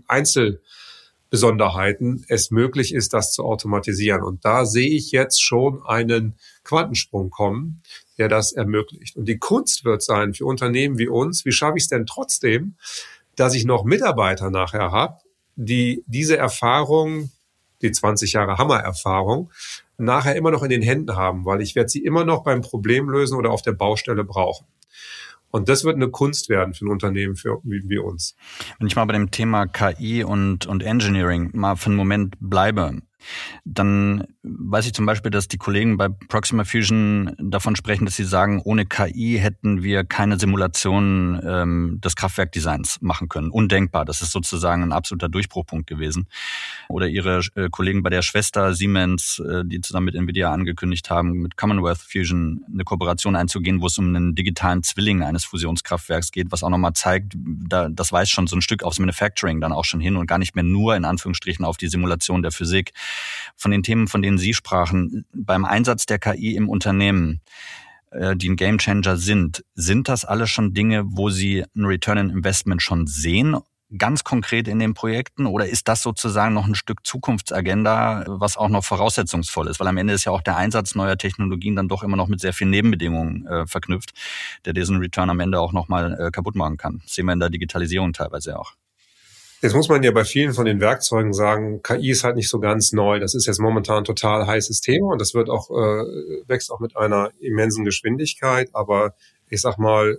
Einzelbesonderheiten es möglich ist, das zu automatisieren. Und da sehe ich jetzt schon einen Quantensprung kommen, der das ermöglicht. Und die Kunst wird sein für Unternehmen wie uns, wie schaffe ich es denn trotzdem, dass ich noch Mitarbeiter nachher habe, die diese Erfahrung, die 20 Jahre Hammererfahrung, nachher immer noch in den Händen haben, weil ich werde sie immer noch beim Problemlösen oder auf der Baustelle brauchen. Und das wird eine Kunst werden für ein Unternehmen wie uns. Wenn ich mal bei dem Thema KI und Engineering mal für einen Moment bleibe, dann weiß ich zum Beispiel, dass die Kollegen bei Proxima Fusion davon sprechen, dass sie sagen, ohne KI hätten wir keine Simulation des Kraftwerkdesigns machen können. Undenkbar. Das ist sozusagen ein absoluter Durchbruchpunkt gewesen. Oder ihre Kollegen bei der Schwester Siemens, die zusammen mit Nvidia angekündigt haben, mit Commonwealth Fusion eine Kooperation einzugehen, wo es um einen digitalen Zwilling eines Fusionskraftwerks geht, was auch nochmal zeigt, das weist schon so ein Stück aufs Manufacturing dann auch schon hin und gar nicht mehr nur in Anführungsstrichen auf die Simulation der Physik. Von den Themen, von denen Sie sprachen, beim Einsatz der KI im Unternehmen, die ein Gamechanger sind das alle schon Dinge, wo Sie ein Return on Investment schon sehen, ganz konkret in den Projekten? Oder ist das sozusagen noch ein Stück Zukunftsagenda, was auch noch voraussetzungsvoll ist? Weil am Ende ist ja auch der Einsatz neuer Technologien dann doch immer noch mit sehr vielen Nebenbedingungen verknüpft, der diesen Return am Ende auch nochmal kaputt machen kann. Das sehen wir in der Digitalisierung teilweise auch. Jetzt muss man ja bei vielen von den Werkzeugen sagen, KI ist halt nicht so ganz neu. Das ist jetzt momentan ein total heißes Thema und das wird auch wächst auch mit einer immensen Geschwindigkeit. Aber ich sag mal,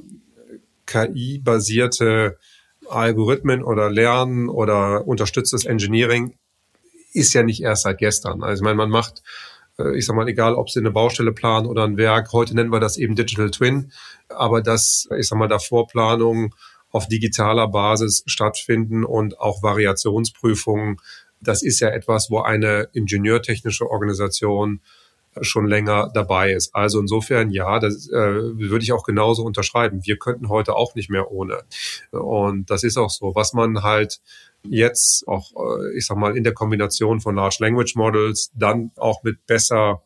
KI-basierte Algorithmen oder Lernen oder unterstütztes Engineering ist ja nicht erst seit gestern. Also ich meine, man macht, ich sag mal, egal ob Sie eine Baustelle planen oder ein Werk, heute nennen wir das eben Digital Twin, aber das, ich sag mal, davor Planung auf digitaler Basis stattfinden und auch Variationsprüfungen. Das ist ja etwas, wo eine ingenieurtechnische Organisation schon länger dabei ist. Also insofern, ja, das würde ich auch genauso unterschreiben. Wir könnten heute auch nicht mehr ohne. Und das ist auch so. Was man halt jetzt auch, ich sag mal, in der Kombination von Large Language Models, dann auch mit besser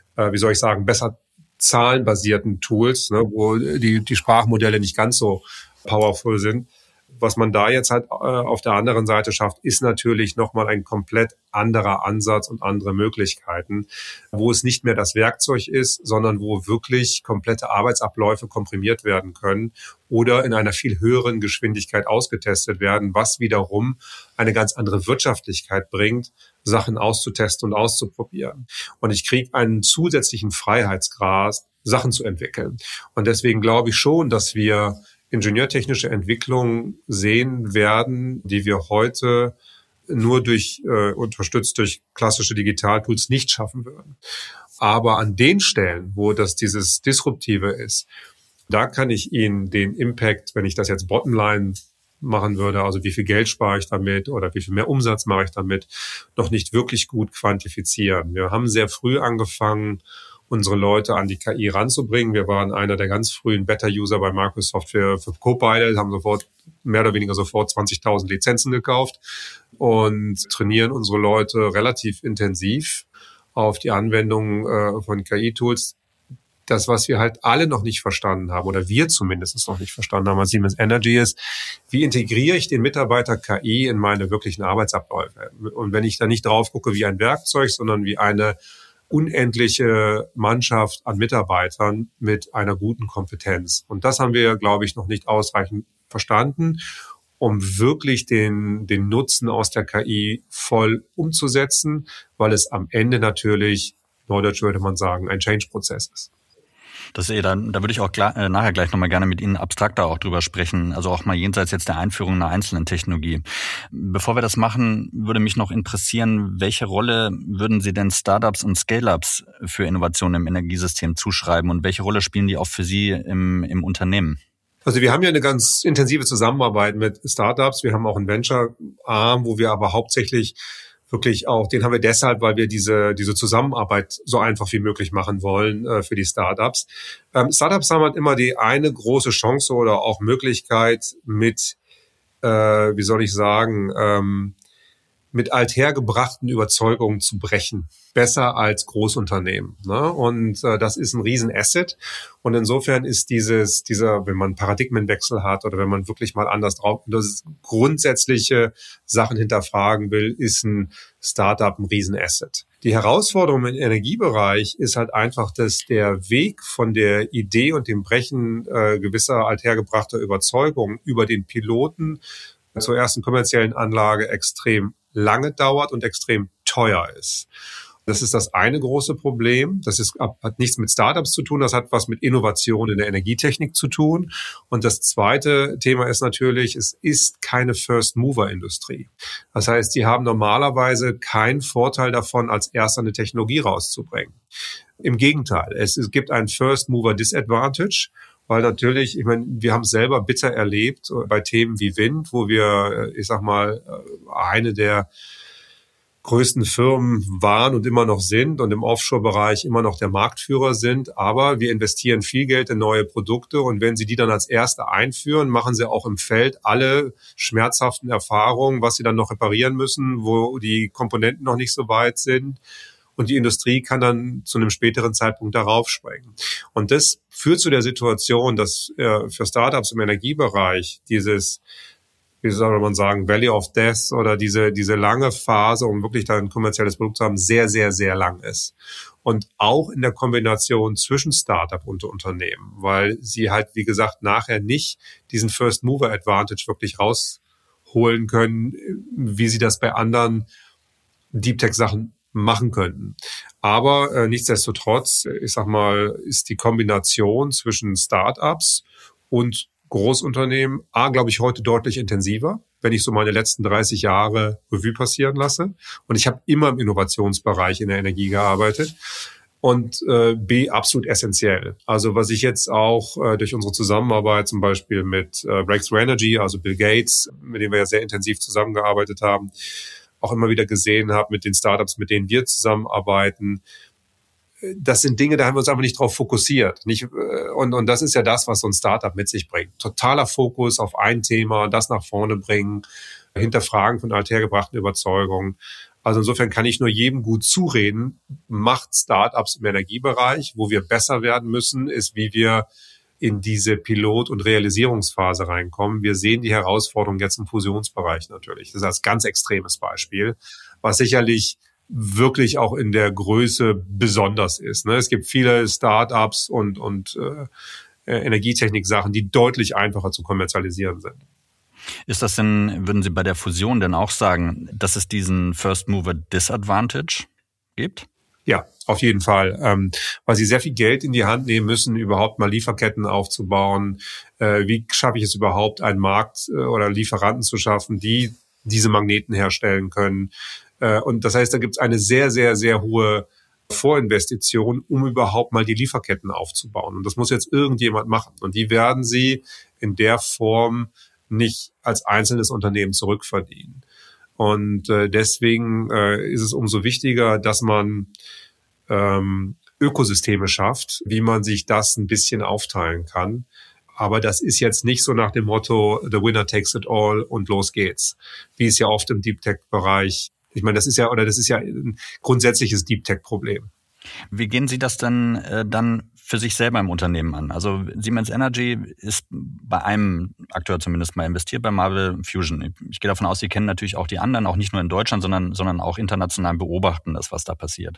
zahlenbasierten Tools, ne, wo die Sprachmodelle nicht ganz so powerful sind. Was man da jetzt halt auf der anderen Seite schafft, ist natürlich nochmal ein komplett anderer Ansatz und andere Möglichkeiten, wo es nicht mehr das Werkzeug ist, sondern wo wirklich komplette Arbeitsabläufe komprimiert werden können oder in einer viel höheren Geschwindigkeit ausgetestet werden, was wiederum eine ganz andere Wirtschaftlichkeit bringt, Sachen auszutesten und auszuprobieren. Und ich kriege einen zusätzlichen Freiheitsgrad, Sachen zu entwickeln. Und deswegen glaube ich schon, dass wir ingenieurtechnische Entwicklungen sehen werden, die wir heute nur unterstützt durch klassische Digitaltools nicht schaffen würden. Aber an den Stellen, wo das dieses Disruptive ist, da kann ich Ihnen den Impact, wenn ich das jetzt bottomline machen würde, also wie viel Geld spare ich damit oder wie viel mehr Umsatz mache ich damit, noch nicht wirklich gut quantifizieren. Wir haben sehr früh angefangen, unsere Leute an die KI ranzubringen. Wir waren einer der ganz frühen Beta-User bei Microsoft für Copilot, haben mehr oder weniger sofort 20.000 Lizenzen gekauft und trainieren unsere Leute relativ intensiv auf die Anwendung von KI-Tools. Das, was wir halt alle noch nicht verstanden haben, oder wir zumindest noch nicht verstanden haben als Siemens Energy, ist, wie integriere ich den Mitarbeiter KI in meine wirklichen Arbeitsabläufe? Und wenn ich da nicht drauf gucke wie ein Werkzeug, sondern wie eine unendliche Mannschaft an Mitarbeitern mit einer guten Kompetenz. Und das haben wir, glaube ich, noch nicht ausreichend verstanden, um wirklich den Nutzen aus der KI voll umzusetzen, weil es am Ende natürlich, neudeutsch würde man sagen, ein Change-Prozess ist. Da würde ich auch nachher gleich nochmal gerne mit Ihnen abstrakter auch drüber sprechen, also auch mal jenseits jetzt der Einführung einer einzelnen Technologie. Bevor wir das machen, würde mich noch interessieren, welche Rolle würden Sie denn Startups und Scale-Ups für Innovationen im Energiesystem zuschreiben und welche Rolle spielen die auch für Sie im Unternehmen? Also wir haben ja eine ganz intensive Zusammenarbeit mit Startups. Wir haben auch einen Venture-Arm, wo wir aber hauptsächlich wirklich auch, den haben wir deshalb, weil wir diese Zusammenarbeit so einfach wie möglich machen wollen für die Startups. Startups haben halt immer die eine große Chance oder auch Möglichkeit mit, mit althergebrachten Überzeugungen zu brechen. Besser als Großunternehmen. Ne? Und das ist ein Riesenasset. Und insofern ist wenn man einen Paradigmenwechsel hat oder wenn man wirklich mal anders drauf, das grundsätzliche Sachen hinterfragen will, ist ein Startup ein Riesenasset. Die Herausforderung im Energiebereich ist halt einfach, dass der Weg von der Idee und dem Brechen gewisser althergebrachter Überzeugungen über den Piloten zur ersten kommerziellen Anlage extrem lange dauert und extrem teuer ist. Das ist das eine große Problem. Hat nichts mit Startups zu tun, das hat was mit Innovation in der Energietechnik zu tun. Und das zweite Thema ist natürlich, es ist keine First-Mover-Industrie. Das heißt, die haben normalerweise keinen Vorteil davon, als erster eine Technologie rauszubringen. Im Gegenteil, es gibt einen First-Mover-Disadvantage, weil natürlich, ich meine, wir haben es selber bitter erlebt bei Themen wie Wind, wo wir, eine der größten Firmen waren und immer noch sind und im Offshore-Bereich immer noch der Marktführer sind. Aber wir investieren viel Geld in neue Produkte und wenn Sie die dann als erste einführen, machen Sie auch im Feld alle schmerzhaften Erfahrungen, was Sie dann noch reparieren müssen, wo die Komponenten noch nicht so weit sind. Und die Industrie kann dann zu einem späteren Zeitpunkt darauf springen. Und das führt zu der Situation, dass für Startups im Energiebereich dieses, wie soll man sagen, Valley of Death oder diese lange Phase, um wirklich dann ein kommerzielles Produkt zu haben, sehr, sehr, sehr lang ist. Und auch in der Kombination zwischen Startup und Unternehmen, weil sie halt, wie gesagt, nachher nicht diesen First-Mover-Advantage wirklich rausholen können, wie sie das bei anderen Deep-Tech-Sachen machen könnten. Aber nichtsdestotrotz, ist die Kombination zwischen Startups und Großunternehmen, glaube ich, heute deutlich intensiver, wenn ich so meine letzten 30 Jahre Revue passieren lasse. Und ich habe immer im Innovationsbereich in der Energie gearbeitet. Und B, absolut essentiell. Also was ich jetzt auch durch unsere Zusammenarbeit zum Beispiel mit Breakthrough Energy, also Bill Gates, mit dem wir ja sehr intensiv zusammengearbeitet haben, auch immer wieder gesehen habe mit den Startups, mit denen wir zusammenarbeiten. Das sind Dinge, da haben wir uns einfach nicht drauf fokussiert. Und das ist ja das, was so ein Startup mit sich bringt. Totaler Fokus auf ein Thema, das nach vorne bringen, hinterfragen von althergebrachten Überzeugungen. Also insofern kann ich nur jedem gut zureden, macht Startups im Energiebereich. Wo wir besser werden müssen, ist, wie wir in diese Pilot- und Realisierungsphase reinkommen. Wir sehen die Herausforderung jetzt im Fusionsbereich natürlich. Das ist als ganz extremes Beispiel, was sicherlich wirklich auch in der Größe besonders ist. Es gibt viele Start-ups und Energietechnik-Sachen, die deutlich einfacher zu kommerzialisieren sind. Ist das denn, würden Sie bei der Fusion denn auch sagen, dass es diesen First-Mover-Disadvantage gibt? Ja, auf jeden Fall, weil sie sehr viel Geld in die Hand nehmen müssen, überhaupt mal Lieferketten aufzubauen. Wie schaffe ich es überhaupt, einen Markt oder Lieferanten zu schaffen, die diese Magneten herstellen können? Und das heißt, da gibt es eine sehr, sehr, sehr hohe Vorinvestition, um überhaupt mal die Lieferketten aufzubauen. Und das muss jetzt irgendjemand machen. Und die werden sie in der Form nicht als einzelnes Unternehmen zurückverdienen. Und deswegen ist es umso wichtiger, dass man Ökosysteme schafft, wie man sich das ein bisschen aufteilen kann. Aber das ist jetzt nicht so nach dem Motto, the winner takes it all und los geht's. Wie es ja oft im Deep Tech-Bereich, ich meine, das ist ja ein grundsätzliches Deep Tech-Problem. Wie gehen Sie das denn dann für sich selber im Unternehmen an? Also Siemens Energy ist bei einem Akteur zumindest mal investiert, bei Marble Fusion. Ich gehe davon aus, Sie kennen natürlich auch die anderen, auch nicht nur in Deutschland, sondern auch international beobachten das, was da passiert.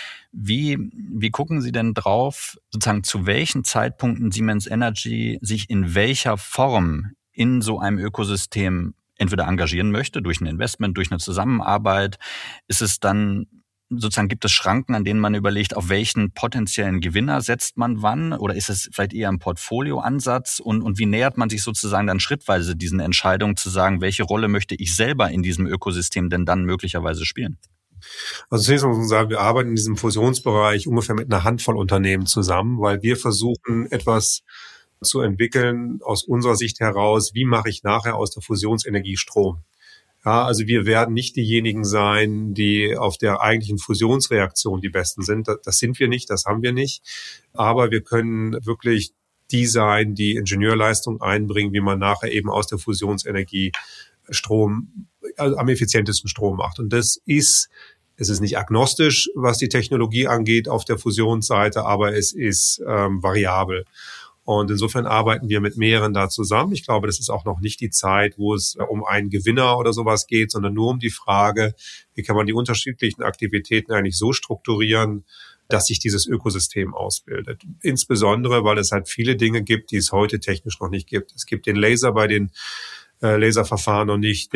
Wie gucken Sie denn drauf, sozusagen zu welchen Zeitpunkten Siemens Energy sich in welcher Form in so einem Ökosystem entweder engagieren möchte, durch ein Investment, durch eine Zusammenarbeit? Ist es dann sozusagen, gibt es Schranken, an denen man überlegt, auf welchen potenziellen Gewinner setzt man wann? Oder ist es vielleicht eher ein Portfolioansatz? Und wie nähert man sich sozusagen dann schrittweise diesen Entscheidungen zu sagen, welche Rolle möchte ich selber in diesem Ökosystem denn dann möglicherweise spielen? Also zunächst muss man sagen, wir arbeiten in diesem Fusionsbereich ungefähr mit einer Handvoll Unternehmen zusammen, weil wir versuchen, etwas zu entwickeln aus unserer Sicht heraus, wie mache ich nachher aus der Fusionsenergie Strom? Ja, also wir werden nicht diejenigen sein, die auf der eigentlichen Fusionsreaktion die Besten sind. Das sind wir nicht, das haben wir nicht. Aber wir können wirklich die sein, die Ingenieurleistung einbringen, wie man nachher eben aus der Fusionsenergie Strom, also am effizientesten Strom macht. Und es ist nicht agnostisch, was die Technologie angeht auf der Fusionsseite, aber es ist variabel. Und insofern arbeiten wir mit mehreren da zusammen. Ich glaube, das ist auch noch nicht die Zeit, wo es um einen Gewinner oder sowas geht, sondern nur um die Frage, wie kann man die unterschiedlichen Aktivitäten eigentlich so strukturieren, dass sich dieses Ökosystem ausbildet. Insbesondere, weil es halt viele Dinge gibt, die es heute technisch noch nicht gibt. Es gibt den Laser bei den Laserverfahren noch nicht,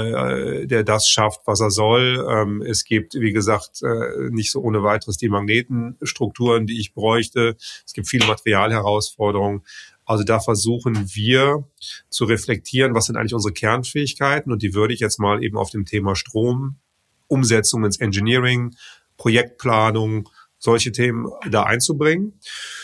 der das schafft, was er soll. Es gibt, wie gesagt, nicht so ohne weiteres die Magnetenstrukturen, die ich bräuchte. Es gibt viele Materialherausforderungen. Also da versuchen wir zu reflektieren, was sind eigentlich unsere Kernfähigkeiten, und die würde ich jetzt mal eben auf dem Thema Strom, Umsetzung ins Engineering, Projektplanung, solche Themen da einzubringen.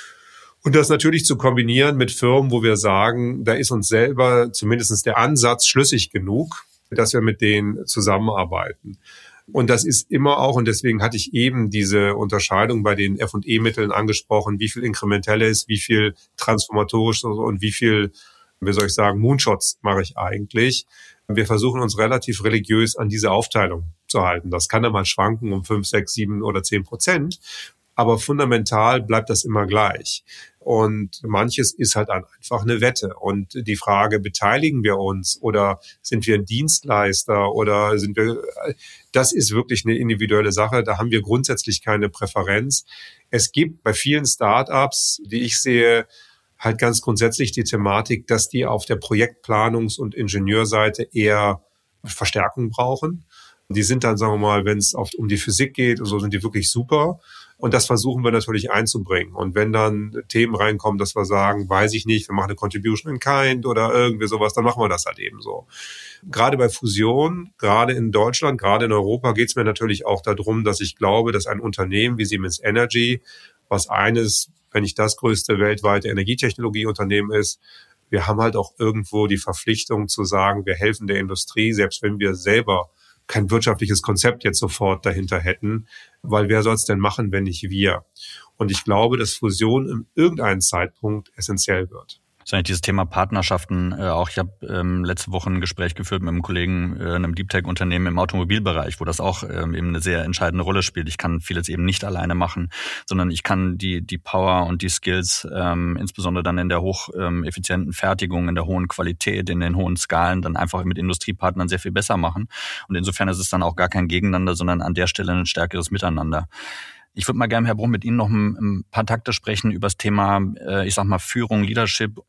Und das natürlich zu kombinieren mit Firmen, wo wir sagen, da ist uns selber zumindest der Ansatz schlüssig genug, dass wir mit denen zusammenarbeiten. Und das ist immer auch, und deswegen hatte ich eben diese Unterscheidung bei den F&E-Mitteln angesprochen, wie viel Inkrementelles, wie viel transformatorisch und wie viel, wie soll ich sagen, Moonshots mache ich eigentlich. Wir versuchen uns relativ religiös an diese Aufteilung zu halten. Das kann dann mal schwanken um 5, 6, 7 oder 10%. Aber fundamental bleibt das immer gleich. Und manches ist halt einfach eine Wette. Und die Frage, beteiligen wir uns oder sind wir ein Dienstleister oder sind wir, das ist wirklich eine individuelle Sache. Da haben wir grundsätzlich keine Präferenz. Es gibt bei vielen Startups, die ich sehe, halt ganz grundsätzlich die Thematik, dass die auf der Projektplanungs- und Ingenieurseite eher Verstärkung brauchen. Die sind dann, sagen wir mal, wenn es um die Physik geht, so sind die wirklich super. Und das versuchen wir natürlich einzubringen. Und wenn dann Themen reinkommen, dass wir sagen, weiß ich nicht, wir machen eine Contribution in Kind oder irgendwie sowas, dann machen wir das halt eben so. Gerade bei Fusion, gerade in Deutschland, gerade in Europa geht es mir natürlich auch darum, dass ich glaube, dass ein Unternehmen wie Siemens Energy, was eines, wenn nicht das größte weltweite Energietechnologieunternehmen ist, wir haben halt auch irgendwo die Verpflichtung zu sagen, wir helfen der Industrie, selbst wenn wir selber kein wirtschaftliches Konzept jetzt sofort dahinter hätten, weil wer soll es denn machen, wenn nicht wir? Und ich glaube, dass Fusion in irgendeinem Zeitpunkt essentiell wird. Das ist eigentlich dieses Thema Partnerschaften auch. Ich habe letzte Woche ein Gespräch geführt mit einem Kollegen, einem Deep Tech-Unternehmen im Automobilbereich, wo das auch eben eine sehr entscheidende Rolle spielt. Ich kann vieles eben nicht alleine machen, sondern ich kann die Power und die Skills, insbesondere dann in der hocheffizienten Fertigung, in der hohen Qualität, in den hohen Skalen, dann einfach mit Industriepartnern sehr viel besser machen. Und insofern ist es dann auch gar kein Gegeneinander, sondern an der Stelle ein stärkeres Miteinander. Ich würde mal gerne, Herr Bruch, mit Ihnen noch ein paar Takte sprechen über das Thema, ich sag mal, Führung, Leadership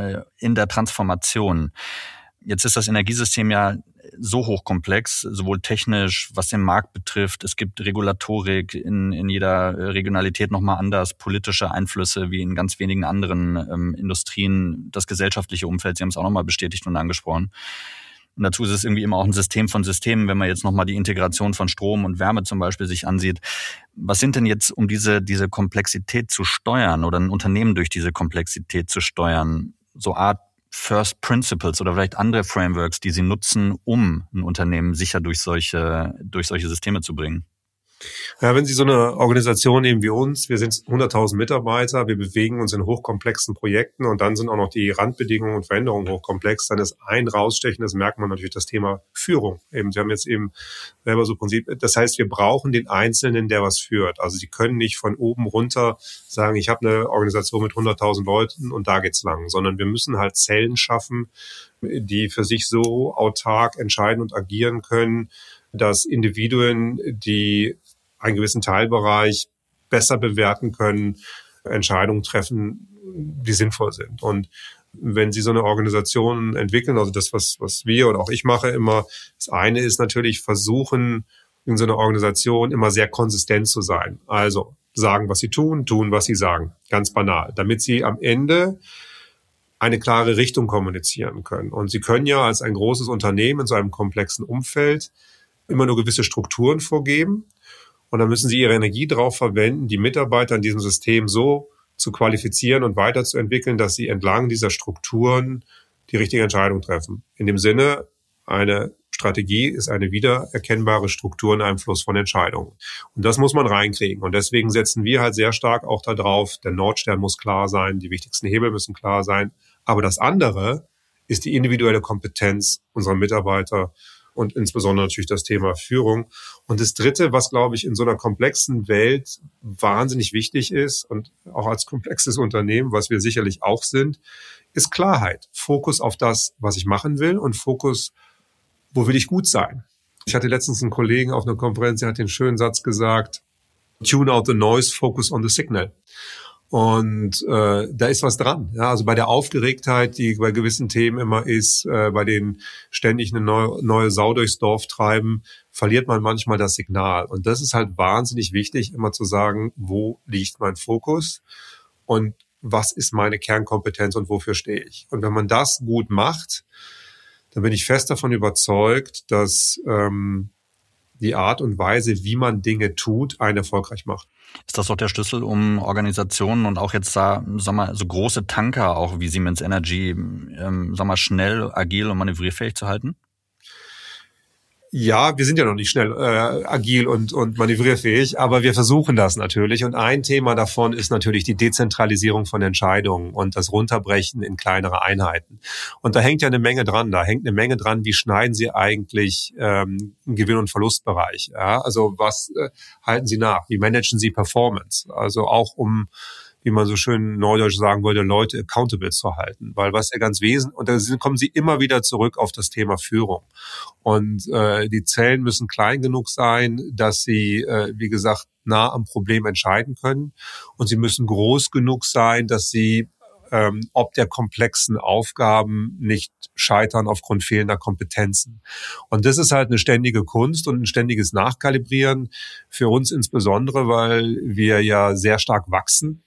in der Transformation. Jetzt ist das Energiesystem ja so hochkomplex, sowohl technisch, was den Markt betrifft. Es gibt Regulatorik in jeder Regionalität nochmal anders, politische Einflüsse wie in ganz wenigen anderen Industrien, das gesellschaftliche Umfeld. Sie haben es auch nochmal bestätigt und angesprochen. Und dazu ist es irgendwie immer auch ein System von Systemen, wenn man jetzt nochmal die Integration von Strom und Wärme zum Beispiel sich ansieht. Was sind denn jetzt, um diese Komplexität zu steuern oder ein Unternehmen durch diese Komplexität zu steuern, so Art First Principles oder vielleicht andere Frameworks, die Sie nutzen, um ein Unternehmen sicher durch solche Systeme zu bringen? Ja, wenn Sie so eine Organisation nehmen wie uns, wir sind 100.000 Mitarbeiter, wir bewegen uns in hochkomplexen Projekten und dann sind auch noch die Randbedingungen und Veränderungen hochkomplex, dann ist ein rausstechendes Merkmal natürlich das Thema Führung. Sie haben jetzt eben selber so Prinzip, das heißt, wir brauchen den Einzelnen, der was führt. Also Sie können nicht von oben runter sagen, ich habe eine Organisation mit 100.000 Leuten und da geht's lang, sondern wir müssen halt Zellen schaffen, die für sich so autark entscheiden und agieren können, dass Individuen, die einen gewissen Teilbereich besser bewerten können, Entscheidungen treffen, die sinnvoll sind. Und wenn Sie so eine Organisation entwickeln, also das, was wir oder auch ich mache immer, das eine ist natürlich versuchen, in so einer Organisation immer sehr konsistent zu sein. Also sagen, was Sie tun, tun, was Sie sagen. Ganz banal. Damit Sie am Ende eine klare Richtung kommunizieren können. Und Sie können ja als ein großes Unternehmen in so einem komplexen Umfeld immer nur gewisse Strukturen vorgeben. Und dann müssen Sie Ihre Energie darauf verwenden, die Mitarbeiter in diesem System so zu qualifizieren und weiterzuentwickeln, dass sie entlang dieser Strukturen die richtige Entscheidung treffen. In dem Sinne, eine Strategie ist eine wiedererkennbare Struktureneinfluss von Entscheidungen. Und das muss man reinkriegen. Und deswegen setzen wir halt sehr stark auch darauf, der Nordstern muss klar sein, die wichtigsten Hebel müssen klar sein. Aber das andere ist die individuelle Kompetenz unserer Mitarbeiter und insbesondere natürlich das Thema Führung. Und das Dritte, was, glaube ich, in so einer komplexen Welt wahnsinnig wichtig ist und auch als komplexes Unternehmen, was wir sicherlich auch sind, ist Klarheit. Fokus auf das, was ich machen will und Fokus, wo will ich gut sein. Ich hatte letztens einen Kollegen auf einer Konferenz, der hat den schönen Satz gesagt, tune out the noise, focus on the signal. Und da ist was dran. Ja, also bei der Aufgeregtheit, die bei gewissen Themen immer ist, bei den ständig eine neue Sau durchs Dorf treiben, verliert man manchmal das Signal. Und das ist halt wahnsinnig wichtig, immer zu sagen, wo liegt mein Fokus und was ist meine Kernkompetenz und wofür stehe ich. Und wenn man das gut macht, dann bin ich fest davon überzeugt, dass die Art und Weise, wie man Dinge tut, einen erfolgreich macht. Ist das doch der Schlüssel, um Organisationen und auch jetzt da, so große Tanker, auch wie Siemens Energy, schnell, agil und manövrierfähig zu halten? Ja, wir sind ja noch nicht schnell agil und manövrierfähig, aber wir versuchen das natürlich. Und ein Thema davon ist natürlich die Dezentralisierung von Entscheidungen und das Runterbrechen in kleinere Einheiten. Und da hängt ja eine Menge dran. Da hängt eine Menge dran, wie schneiden Sie eigentlich einen Gewinn- und Verlustbereich? Ja? Also was halten Sie nach? Wie managen Sie Performance? Also auch wie man so schön neudeutsch sagen würde, Leute accountable zu halten. Weil was ja ganz wesentlich, und da kommen Sie immer wieder zurück auf das Thema Führung. Und die Zellen müssen klein genug sein, dass sie, wie gesagt, nah am Problem entscheiden können. Und sie müssen groß genug sein, dass sie ob der komplexen Aufgaben nicht scheitern aufgrund fehlender Kompetenzen. Und das ist halt eine ständige Kunst und ein ständiges Nachkalibrieren für uns insbesondere, weil wir ja sehr stark wachsen.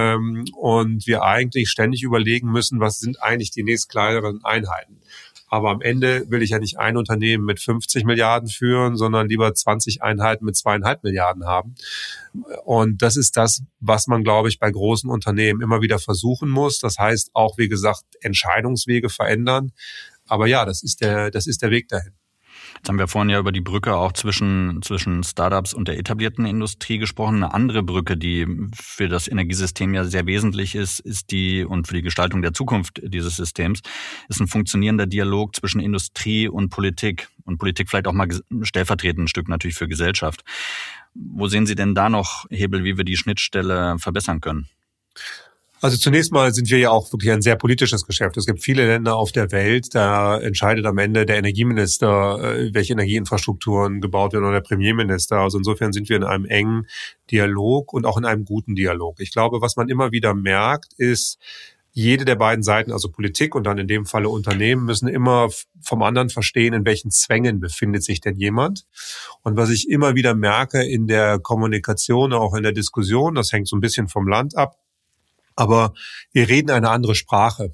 Und wir eigentlich ständig überlegen müssen, was sind eigentlich die nächst kleineren Einheiten. Aber am Ende will ich ja nicht ein Unternehmen mit 50 Milliarden führen, sondern lieber 20 Einheiten mit 2,5 Milliarden haben. Und das ist das, was man, glaube ich, bei großen Unternehmen immer wieder versuchen muss. Das heißt auch, wie gesagt, Entscheidungswege verändern. Aber ja, das ist der Weg dahin. Jetzt haben wir vorhin ja über die Brücke auch zwischen Startups und der etablierten Industrie gesprochen. Eine andere Brücke, die für das Energiesystem ja sehr wesentlich ist die, und für die Gestaltung der Zukunft dieses Systems, ist ein funktionierender Dialog zwischen Industrie und Politik. Und Politik vielleicht auch mal stellvertretend ein Stück natürlich für Gesellschaft. Wo sehen Sie denn da noch Hebel, wie wir die Schnittstelle verbessern können? Also zunächst mal sind wir ja auch wirklich ein sehr politisches Geschäft. Es gibt viele Länder auf der Welt, da entscheidet am Ende der Energieminister, welche Energieinfrastrukturen gebaut werden, oder der Premierminister. Also insofern sind wir in einem engen Dialog und auch in einem guten Dialog. Ich glaube, was man immer wieder merkt, ist, jede der beiden Seiten, also Politik und dann in dem Falle Unternehmen, müssen immer vom anderen verstehen, in welchen Zwängen befindet sich denn jemand. Und was ich immer wieder merke in der Kommunikation, auch in der Diskussion, das hängt so ein bisschen vom Land ab, aber wir reden eine andere Sprache.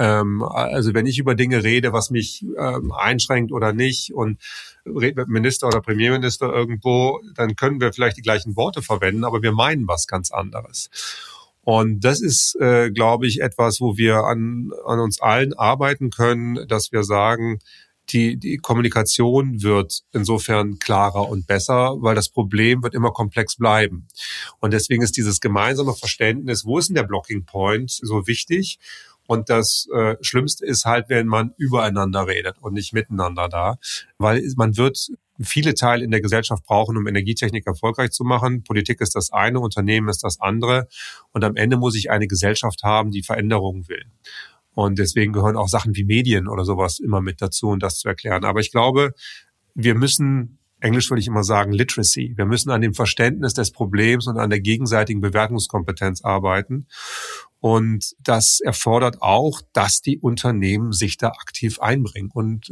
Also wenn ich über Dinge rede, was mich einschränkt oder nicht, und rede mit Minister oder Premierminister irgendwo, dann können wir vielleicht die gleichen Worte verwenden, aber wir meinen was ganz anderes. Und das ist, glaube ich, etwas, wo wir an uns allen arbeiten können, dass wir sagen, die Kommunikation wird insofern klarer und besser, weil das Problem wird immer komplex bleiben. Und deswegen ist dieses gemeinsame Verständnis, wo ist denn der Blocking Point, so wichtig. Und das Schlimmste ist halt, wenn man übereinander redet und nicht miteinander da, weil man wird viele Teile in der Gesellschaft brauchen, um Energietechnik erfolgreich zu machen. Politik ist das eine, Unternehmen ist das andere. Und am Ende muss ich eine Gesellschaft haben, die Veränderungen will. Und deswegen gehören auch Sachen wie Medien oder sowas immer mit dazu, um das zu erklären. Aber ich glaube, wir müssen, Englisch würde ich immer sagen, Literacy. Wir müssen an dem Verständnis des Problems und an der gegenseitigen Bewertungskompetenz arbeiten. Und das erfordert auch, dass die Unternehmen sich da aktiv einbringen und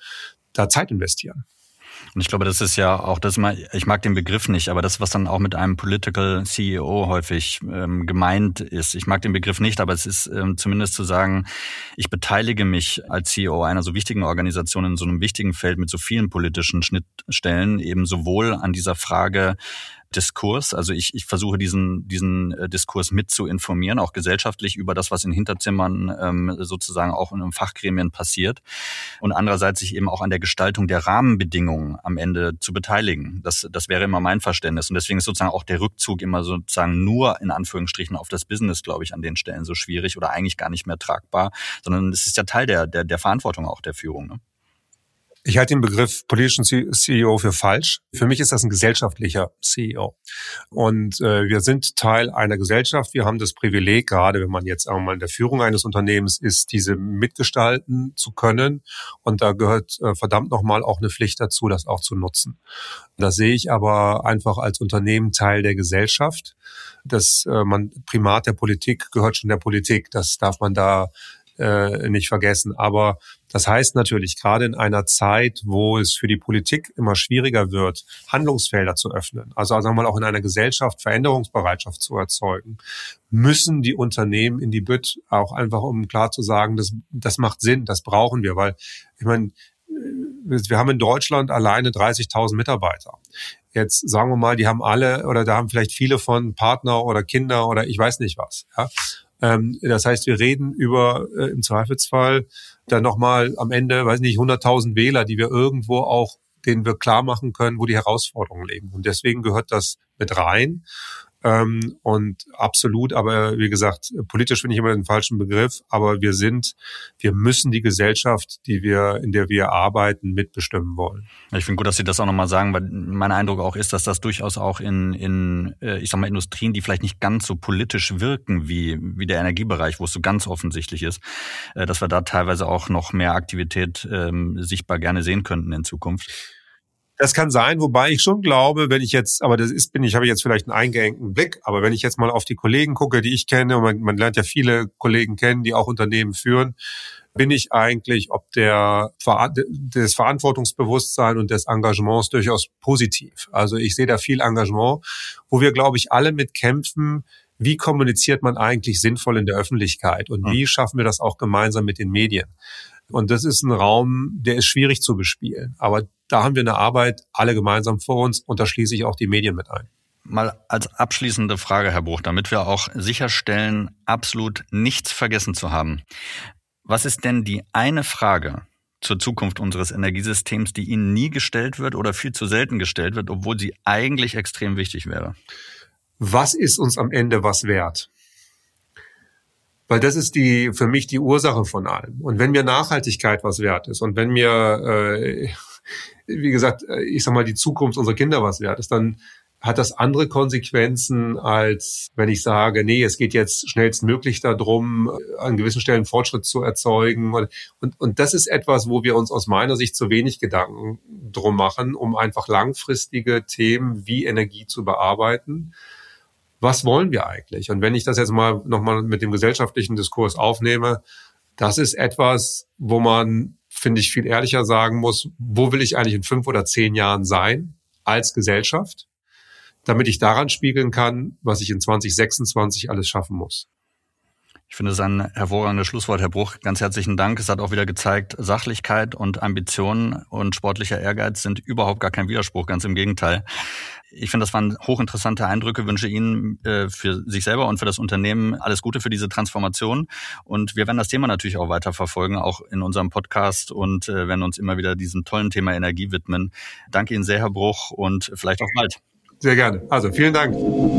da Zeit investieren. Und ich glaube, das ist ja auch das mal, ich mag den Begriff nicht, aber das, was dann auch mit einem Political CEO häufig gemeint ist. Ich mag den Begriff nicht, aber es ist zumindest zu sagen, ich beteilige mich als CEO einer so wichtigen Organisation in so einem wichtigen Feld mit so vielen politischen Schnittstellen eben sowohl an dieser Frage Diskurs. Also ich versuche diesen Diskurs mit zu informieren, auch gesellschaftlich über das, was in Hinterzimmern sozusagen auch in Fachgremien passiert. Und andererseits sich eben auch an der Gestaltung der Rahmenbedingungen am Ende zu beteiligen. Das wäre immer mein Verständnis. Und deswegen ist sozusagen auch der Rückzug immer sozusagen nur in Anführungsstrichen auf das Business, glaube ich, an den Stellen so schwierig oder eigentlich gar nicht mehr tragbar, sondern es ist ja Teil der Verantwortung auch der Führung, ne? Ich halte den Begriff politischen CEO für falsch. Für mich ist das ein gesellschaftlicher CEO. Und wir sind Teil einer Gesellschaft. Wir haben das Privileg, gerade wenn man jetzt einmal in der Führung eines Unternehmens ist, diese mitgestalten zu können. Und da gehört verdammt nochmal auch eine Pflicht dazu, das auch zu nutzen. Das sehe ich aber einfach als Unternehmen Teil der Gesellschaft. Das Primat der Politik gehört schon der Politik. Das darf man da nicht vergessen. Aber das heißt natürlich, gerade in einer Zeit, wo es für die Politik immer schwieriger wird, Handlungsfelder zu öffnen, also sagen wir mal auch in einer Gesellschaft Veränderungsbereitschaft zu erzeugen, müssen die Unternehmen in die Bütt auch einfach, um klar zu sagen, das macht Sinn, das brauchen wir, weil ich meine, wir haben in Deutschland alleine 30.000 Mitarbeiter. Jetzt sagen wir mal, die haben alle oder da haben vielleicht viele von Partner oder Kinder oder ich weiß nicht was, ja. Das heißt, wir reden über im Zweifelsfall dann nochmal am Ende, 100.000 Wähler, die wir irgendwo auch, denen wir klar machen können, wo die Herausforderungen liegen. Und deswegen gehört das mit rein. Und absolut, aber wie gesagt, politisch finde ich immer den falschen Begriff, aber wir müssen die Gesellschaft, in der wir arbeiten, mitbestimmen wollen. Ich finde gut, dass Sie das auch nochmal sagen, weil mein Eindruck auch ist, dass das durchaus auch in Industrien, die vielleicht nicht ganz so politisch wirken wie der Energiebereich, wo es so ganz offensichtlich ist, dass wir da teilweise auch noch mehr Aktivität sichtbar gerne sehen könnten in Zukunft. Das kann sein, wobei ich schon glaube, habe ich jetzt vielleicht einen eingeengten Blick, aber wenn ich jetzt mal auf die Kollegen gucke, die ich kenne, und man lernt ja viele Kollegen kennen, die auch Unternehmen führen, bin ich eigentlich des Verantwortungsbewusstseins und des Engagements durchaus positiv. Also ich sehe da viel Engagement, wo wir, glaube ich, alle mit kämpfen, wie kommuniziert man eigentlich sinnvoll in der Öffentlichkeit und wie schaffen wir das auch gemeinsam mit den Medien. Und das ist ein Raum, der ist schwierig zu bespielen. Aber da haben wir eine Arbeit, alle gemeinsam vor uns, und da schließe ich auch die Medien mit ein. Mal als abschließende Frage, Herr Bruch, damit wir auch sicherstellen, absolut nichts vergessen zu haben. Was ist denn die eine Frage zur Zukunft unseres Energiesystems, die Ihnen nie gestellt wird oder viel zu selten gestellt wird, obwohl sie eigentlich extrem wichtig wäre? Was ist uns am Ende was wert? Weil das ist für mich die Ursache von allem. Und wenn mir Nachhaltigkeit was wert ist und wenn mir, wie gesagt, die Zukunft unserer Kinder was wert ist, dann hat das andere Konsequenzen, als wenn ich sage, nee, es geht jetzt schnellstmöglich darum, an gewissen Stellen Fortschritt zu erzeugen. Und das ist etwas, wo wir uns aus meiner Sicht zu wenig Gedanken drum machen, um einfach langfristige Themen wie Energie zu bearbeiten. Was wollen wir eigentlich? Und wenn ich das jetzt nochmal mit dem gesellschaftlichen Diskurs aufnehme, das ist etwas, wo man, finde ich, viel ehrlicher sagen muss, wo will ich eigentlich in 5 oder 10 Jahren sein als Gesellschaft, damit ich daran spiegeln kann, was ich in 2026 alles schaffen muss. Ich finde es ein hervorragendes Schlusswort, Herr Bruch. Ganz herzlichen Dank. Es hat auch wieder gezeigt, Sachlichkeit und Ambition und sportlicher Ehrgeiz sind überhaupt gar kein Widerspruch, ganz im Gegenteil. Ich finde, das waren hochinteressante Eindrücke. Wünsche Ihnen für sich selber und für das Unternehmen alles Gute für diese Transformation. Und wir werden das Thema natürlich auch weiter verfolgen, auch in unserem Podcast, und werden uns immer wieder diesem tollen Thema Energie widmen. Danke Ihnen sehr, Herr Bruch, und vielleicht auch bald. Sehr gerne. Also vielen Dank.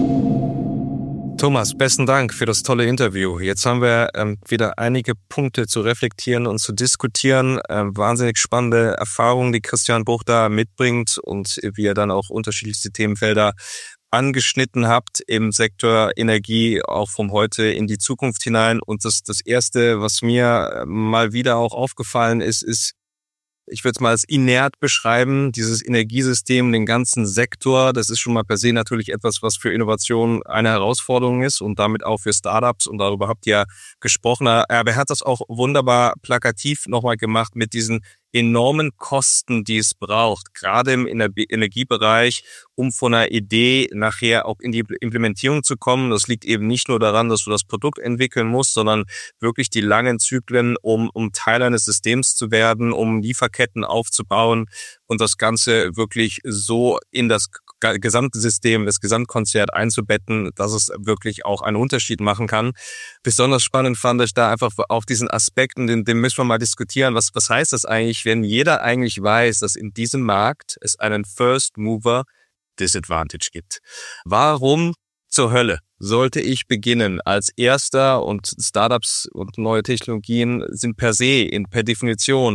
Thomas, besten Dank für das tolle Interview. Jetzt haben wir wieder einige Punkte zu reflektieren und zu diskutieren. Wahnsinnig spannende Erfahrungen, die Christian Bruch da mitbringt und wie er dann auch unterschiedlichste Themenfelder angeschnitten habt im Sektor Energie, auch vom Heute in die Zukunft hinein. Und das Erste, was mir mal wieder auch aufgefallen ist, ich würde es mal als inert beschreiben, dieses Energiesystem, den ganzen Sektor. Das ist schon mal per se natürlich etwas, was für Innovation eine Herausforderung ist und damit auch für Startups. Und darüber habt ihr gesprochen. Aber er hat das auch wunderbar plakativ nochmal gemacht mit diesen enormen Kosten, die es braucht, gerade im Energiebereich, um von einer Idee nachher auch in die Implementierung zu kommen. Das liegt eben nicht nur daran, dass du das Produkt entwickeln musst, sondern wirklich die langen Zyklen, um Teil eines Systems zu werden, um Lieferketten aufzubauen und das Ganze wirklich so in das gesamte System, das Gesamtkonzert einzubetten, dass es wirklich auch einen Unterschied machen kann. Besonders spannend fand ich da einfach auf diesen Aspekten, den müssen wir mal diskutieren. Was heißt das eigentlich, wenn jeder eigentlich weiß, dass in diesem Markt es einen First Mover Disadvantage gibt? Warum zur Hölle sollte ich beginnen als Erster? Und Startups und neue Technologien sind per Definition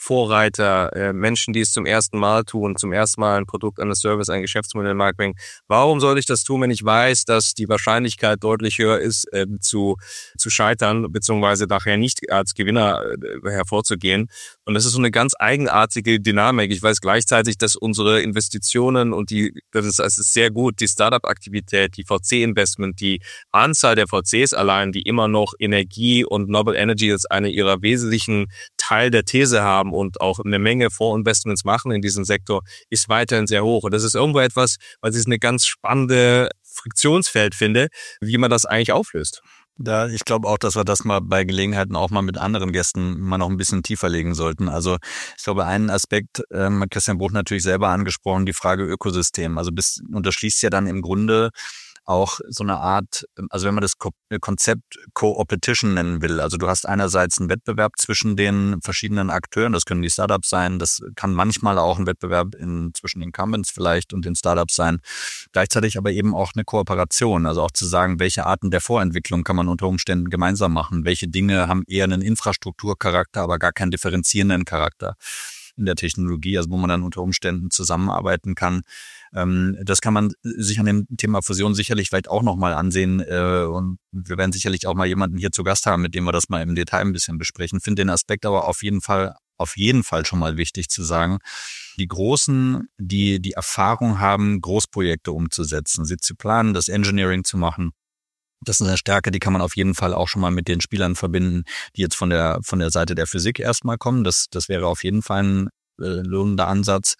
Vorreiter, Menschen, die es zum ersten Mal tun, zum ersten Mal ein Produkt, ein Service, ein Geschäftsmodell in den Markt bringen. Warum soll ich das tun, wenn ich weiß, dass die Wahrscheinlichkeit deutlich höher ist, zu scheitern, beziehungsweise nachher nicht als Gewinner hervorzugehen? Und das ist so eine ganz eigenartige Dynamik. Ich weiß gleichzeitig, dass unsere Investitionen und das ist sehr gut, die Startup-Aktivität, die VC-Investment, die Anzahl der VCs allein, die immer noch Energie und Noble Energy als eine ihrer wesentlichen Teil der These haben und auch eine Menge Fondsinvestments machen in diesem Sektor, ist weiterhin sehr hoch. Und das ist irgendwo etwas, was ich eine ganz spannende Friktionsfeld finde, wie man das eigentlich auflöst. Ich glaube auch, dass wir das mal bei Gelegenheiten auch mal mit anderen Gästen mal noch ein bisschen tiefer legen sollten. Also ich glaube, einen Aspekt, Christian Bruch natürlich selber angesprochen, die Frage Ökosystem. Also und das schließt ja dann im Grunde auch so eine Art, also wenn man das Konzept Co-Opetition nennen will, also du hast einerseits einen Wettbewerb zwischen den verschiedenen Akteuren, das können die Startups sein, das kann manchmal auch ein Wettbewerb zwischen Incumbents vielleicht und den Startups sein, gleichzeitig aber eben auch eine Kooperation, also auch zu sagen, welche Arten der Vorentwicklung kann man unter Umständen gemeinsam machen, welche Dinge haben eher einen Infrastrukturcharakter, aber gar keinen differenzierenden Charakter in der Technologie, also wo man dann unter Umständen zusammenarbeiten kann. Das kann man sich an dem Thema Fusion sicherlich vielleicht auch nochmal ansehen und wir werden sicherlich auch mal jemanden hier zu Gast haben, mit dem wir das mal im Detail ein bisschen besprechen. Ich finde den Aspekt aber auf jeden Fall schon mal wichtig zu sagen. Die Großen, die Erfahrung haben, Großprojekte umzusetzen, sie zu planen, das Engineering zu machen, das ist eine Stärke, die kann man auf jeden Fall auch schon mal mit den Spielern verbinden, die jetzt von der Seite der Physik erstmal kommen. Das wäre auf jeden Fall ein lohnender Ansatz.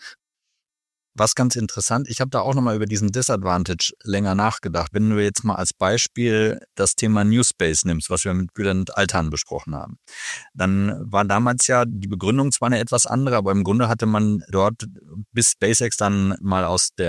Was ganz interessant, ich habe da auch nochmal über diesen Disadvantage länger nachgedacht. Wenn du jetzt mal als Beispiel das Thema New Space nimmst, was wir mit Bülent Altan besprochen haben, dann war damals ja die Begründung zwar eine etwas andere, aber im Grunde hatte man dort, bis SpaceX dann mal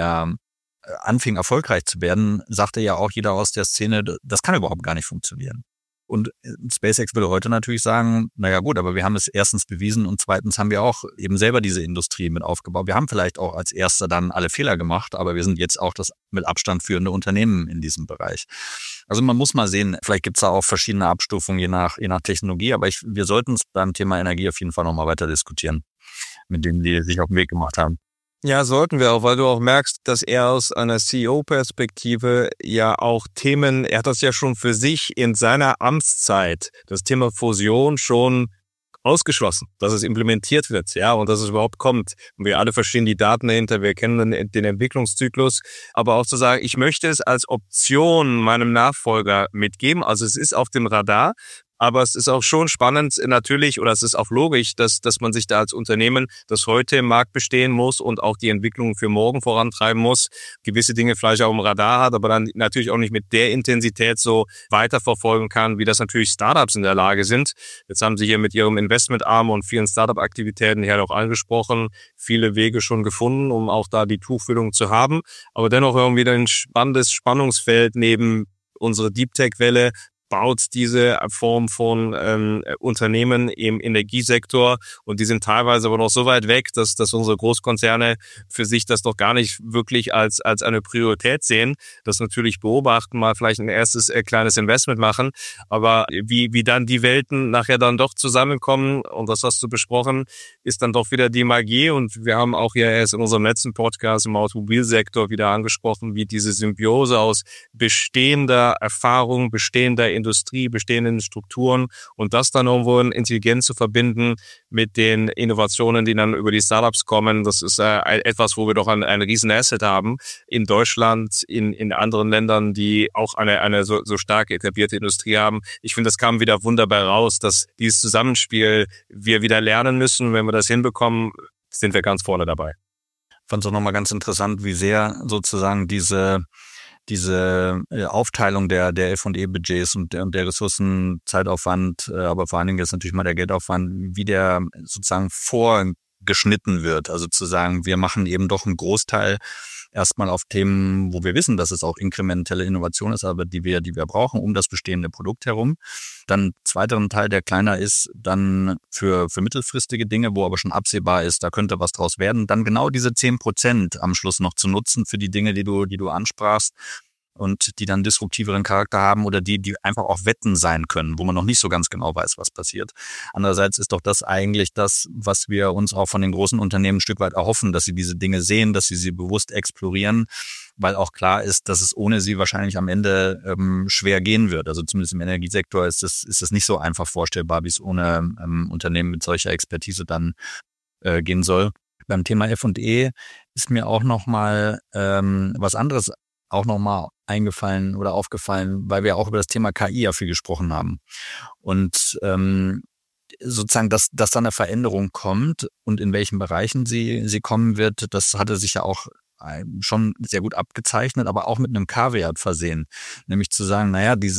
anfing erfolgreich zu werden, sagte ja auch jeder aus der Szene, das kann überhaupt gar nicht funktionieren. Und SpaceX würde heute natürlich sagen, naja gut, aber wir haben es erstens bewiesen und zweitens haben wir auch eben selber diese Industrie mit aufgebaut. Wir haben vielleicht auch als Erster dann alle Fehler gemacht, aber wir sind jetzt auch das mit Abstand führende Unternehmen in diesem Bereich. Also man muss mal sehen, vielleicht gibt es da auch verschiedene Abstufungen je nach Technologie, aber wir sollten es beim Thema Energie auf jeden Fall nochmal weiter diskutieren, mit denen die sich auf den Weg gemacht haben. Ja, sollten wir auch, weil du auch merkst, dass er aus einer CEO-Perspektive ja auch er hat das ja schon für sich in seiner Amtszeit, das Thema Fusion schon ausgeschlossen, dass es implementiert wird, ja, und dass es überhaupt kommt. Und wir alle verstehen die Daten dahinter, wir kennen den Entwicklungszyklus, aber auch zu sagen, ich möchte es als Option meinem Nachfolger mitgeben, also es ist auf dem Radar. Aber es ist auch schon spannend natürlich, oder es ist auch logisch, dass man sich da als Unternehmen, das heute im Markt bestehen muss und auch die Entwicklung für morgen vorantreiben muss, gewisse Dinge vielleicht auch im Radar hat, aber dann natürlich auch nicht mit der Intensität so weiterverfolgen kann, wie das natürlich Startups in der Lage sind. Jetzt haben Sie hier mit Ihrem Investmentarm und vielen Startup-Aktivitäten hier auch angesprochen, viele Wege schon gefunden, um auch da die Tuchfüllung zu haben. Aber dennoch irgendwie ein spannendes Spannungsfeld neben unsere Deep Tech-Welle, baut diese Form von Unternehmen im Energiesektor und die sind teilweise aber noch so weit weg, dass unsere Großkonzerne für sich das doch gar nicht wirklich als eine Priorität sehen, das natürlich beobachten, mal vielleicht ein erstes kleines Investment machen, aber wie dann die Welten nachher dann doch zusammenkommen und das hast du besprochen, ist dann doch wieder die Magie und wir haben auch ja erst in unserem letzten Podcast im Automobilsektor wieder angesprochen, wie diese Symbiose aus bestehender Erfahrung, bestehender Industrie, bestehenden Strukturen und das dann irgendwo intelligent zu verbinden mit den Innovationen, die dann über die Startups kommen. Das ist etwas, wo wir doch ein riesen Asset haben in Deutschland, in anderen Ländern, die auch eine so stark etablierte Industrie haben. Ich finde, das kam wieder wunderbar raus, dass dieses Zusammenspiel wir wieder lernen müssen. Wenn wir das hinbekommen, sind wir ganz vorne dabei. Ich fand es auch nochmal ganz interessant, wie sehr sozusagen diese Aufteilung der F&E-Budgets und der Ressourcen, Zeitaufwand, aber vor allen Dingen jetzt natürlich mal der Geldaufwand, wie der sozusagen vorgeschnitten wird. Also zu sagen, wir machen eben doch einen Großteil erstmal auf Themen, wo wir wissen, dass es auch inkrementelle Innovation ist, aber die wir brauchen um das bestehende Produkt herum. Dann zweiteren Teil, der kleiner ist, dann für mittelfristige Dinge, wo aber schon absehbar ist, da könnte was draus werden. Dann genau diese 10% am Schluss noch zu nutzen für die Dinge, die du ansprachst. und die dann disruptiveren Charakter haben oder die einfach auch Wetten sein können, wo man noch nicht so ganz genau weiß, was passiert. Andererseits ist doch das eigentlich das, was wir uns auch von den großen Unternehmen ein Stück weit erhoffen, dass sie diese Dinge sehen, dass sie bewusst explorieren, weil auch klar ist, dass es ohne sie wahrscheinlich am Ende schwer gehen wird. Also zumindest im Energiesektor ist es nicht so einfach vorstellbar, wie es ohne Unternehmen mit solcher Expertise dann gehen soll. Beim Thema F&E ist mir auch nochmal was anderes auch nochmal eingefallen oder aufgefallen, weil wir auch über das Thema KI ja viel gesprochen haben. Und sozusagen, dass da eine Veränderung kommt und in welchen Bereichen sie kommen wird, das hatte sich ja auch schon sehr gut abgezeichnet, aber auch mit einem K-Wert versehen. Nämlich zu sagen, naja, die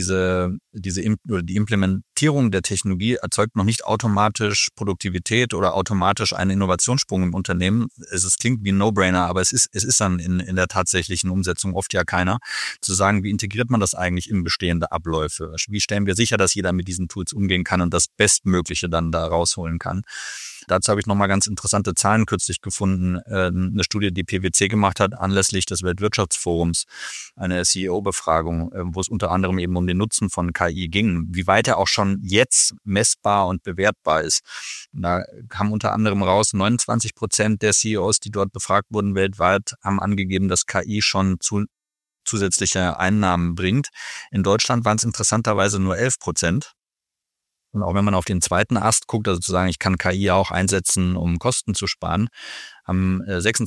Implementierung der Technologie erzeugt noch nicht automatisch Produktivität oder automatisch einen Innovationssprung im Unternehmen. Es klingt wie ein No-Brainer, aber es ist dann in der tatsächlichen Umsetzung oft ja keiner. Zu sagen, wie integriert man das eigentlich in bestehende Abläufe? Wie stellen wir sicher, dass jeder mit diesen Tools umgehen kann und das Bestmögliche dann da rausholen kann? Dazu habe ich nochmal ganz interessante Zahlen kürzlich gefunden. Eine Studie, die PwC gemacht hat, anlässlich des Weltwirtschaftsforums, eine CEO-Befragung, wo es unter anderem eben um den Nutzen von KI ging, wie weit er auch schon jetzt messbar und bewertbar ist. Und da kam unter anderem raus, 29% der CEOs, die dort befragt wurden weltweit, haben angegeben, dass KI schon zusätzliche Einnahmen bringt. In Deutschland waren es interessanterweise nur 11%. Und auch wenn man auf den zweiten Ast guckt, also zu sagen, ich kann KI auch einsetzen, um Kosten zu sparen, haben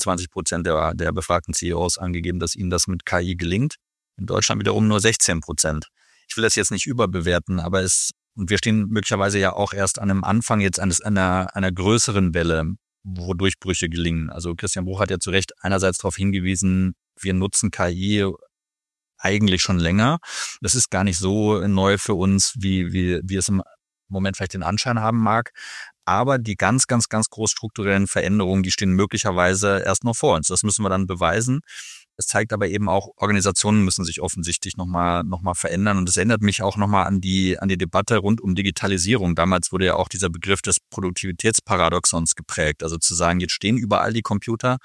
26% der befragten CEOs angegeben, dass ihnen das mit KI gelingt. In Deutschland wiederum nur 16%. Ich will das jetzt nicht überbewerten, aber und wir stehen möglicherweise ja auch erst an einem Anfang jetzt einer größeren Welle, wo Durchbrüche gelingen. Also Christian Bruch hat ja zu Recht einerseits darauf hingewiesen, wir nutzen KI eigentlich schon länger. Das ist gar nicht so neu für uns, wie es im Moment vielleicht den Anschein haben mag. Aber die ganz, ganz, ganz groß strukturellen Veränderungen, die stehen möglicherweise erst noch vor uns. Das müssen wir dann beweisen. Es zeigt aber eben auch, Organisationen müssen sich offensichtlich noch mal verändern. Und es erinnert mich auch nochmal an die Debatte rund um Digitalisierung. Damals wurde ja auch dieser Begriff des Produktivitätsparadoxons geprägt. Also zu sagen, jetzt stehen überall die Computer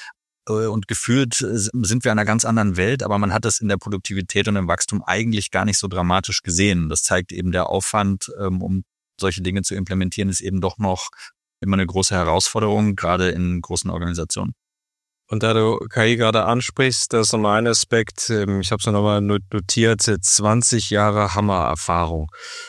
und gefühlt sind wir in einer ganz anderen Welt, aber man hat es in der Produktivität und im Wachstum eigentlich gar nicht so dramatisch gesehen. Das zeigt eben, der Aufwand, um solche Dinge zu implementieren, ist eben doch noch immer eine große Herausforderung, gerade in großen Organisationen. Und da du KI gerade ansprichst, das ist nochmal ein Aspekt, ich habe es nochmal notiert, 20 Jahre Hammererfahrung.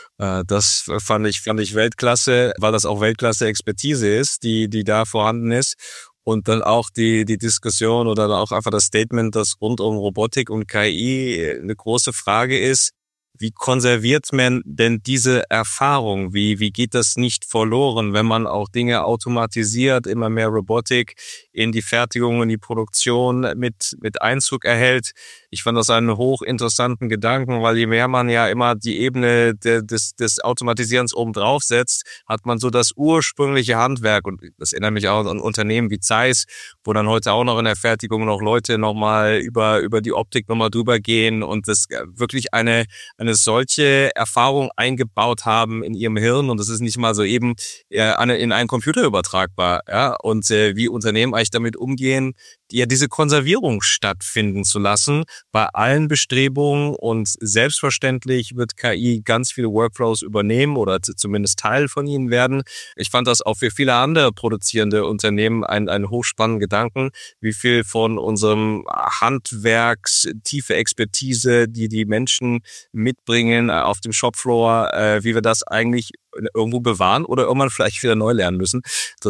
Das fand ich Weltklasse, weil das auch Weltklasse-Expertise ist, die da vorhanden ist. Und dann auch die Diskussion oder dann auch einfach das Statement, das rund um Robotik und KI eine große Frage ist, wie konserviert man denn diese Erfahrung? Wie geht das nicht verloren, wenn man auch Dinge automatisiert, immer mehr Robotik in die Fertigung, in die Produktion mit Einzug erhält? Ich fand das einen hochinteressanten Gedanken, weil je mehr man ja immer die Ebene des Automatisierens oben drauf setzt, hat man so das ursprüngliche Handwerk. Und das erinnert mich auch an Unternehmen wie Zeiss, wo dann heute auch noch in der Fertigung noch Leute nochmal über die Optik nochmal drüber gehen und das wirklich eine solche Erfahrung eingebaut haben in ihrem Hirn, und das ist nicht mal so eben in einen Computer übertragbar, ja, und wie Unternehmen eigentlich damit umgehen, diese Konservierung stattfinden zu lassen bei allen Bestrebungen, und selbstverständlich wird KI ganz viele Workflows übernehmen oder zumindest Teil von ihnen werden. Ich fand das auch für viele andere produzierende Unternehmen einen hochspannenden Gedanken, wie viel von unserem Handwerks, tiefe Expertise, die Menschen mitbringen auf dem Shopfloor, wie wir das eigentlich irgendwo bewahren oder irgendwann vielleicht wieder neu lernen müssen.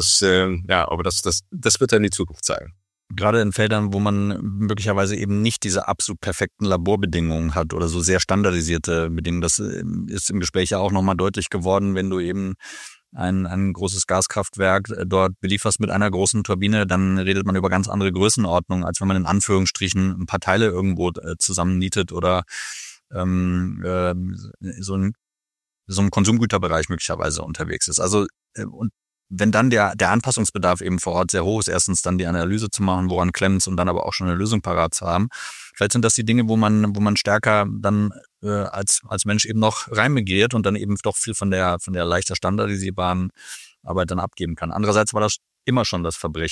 Aber das wird dann die Zukunft zeigen. Gerade in Feldern, wo man möglicherweise eben nicht diese absolut perfekten Laborbedingungen hat oder so sehr standardisierte Bedingungen. Das ist im Gespräch ja auch nochmal deutlich geworden, wenn du eben ein großes Gaskraftwerk dort belieferst mit einer großen Turbine, dann redet man über ganz andere Größenordnungen, als wenn man in Anführungsstrichen ein paar Teile irgendwo zusammennietet oder so im Konsumgüterbereich möglicherweise unterwegs ist. Also und wenn dann der Anpassungsbedarf eben vor Ort sehr hoch ist, erstens dann die Analyse zu machen, woran klemmt's, und dann aber auch schon eine Lösung parat zu haben. Vielleicht sind das die Dinge, wo man stärker dann als Mensch eben noch reinmigriert und dann eben doch viel von der leichter standardisierbaren Arbeit dann abgeben kann. Andererseits war das immer schon das Verbrechen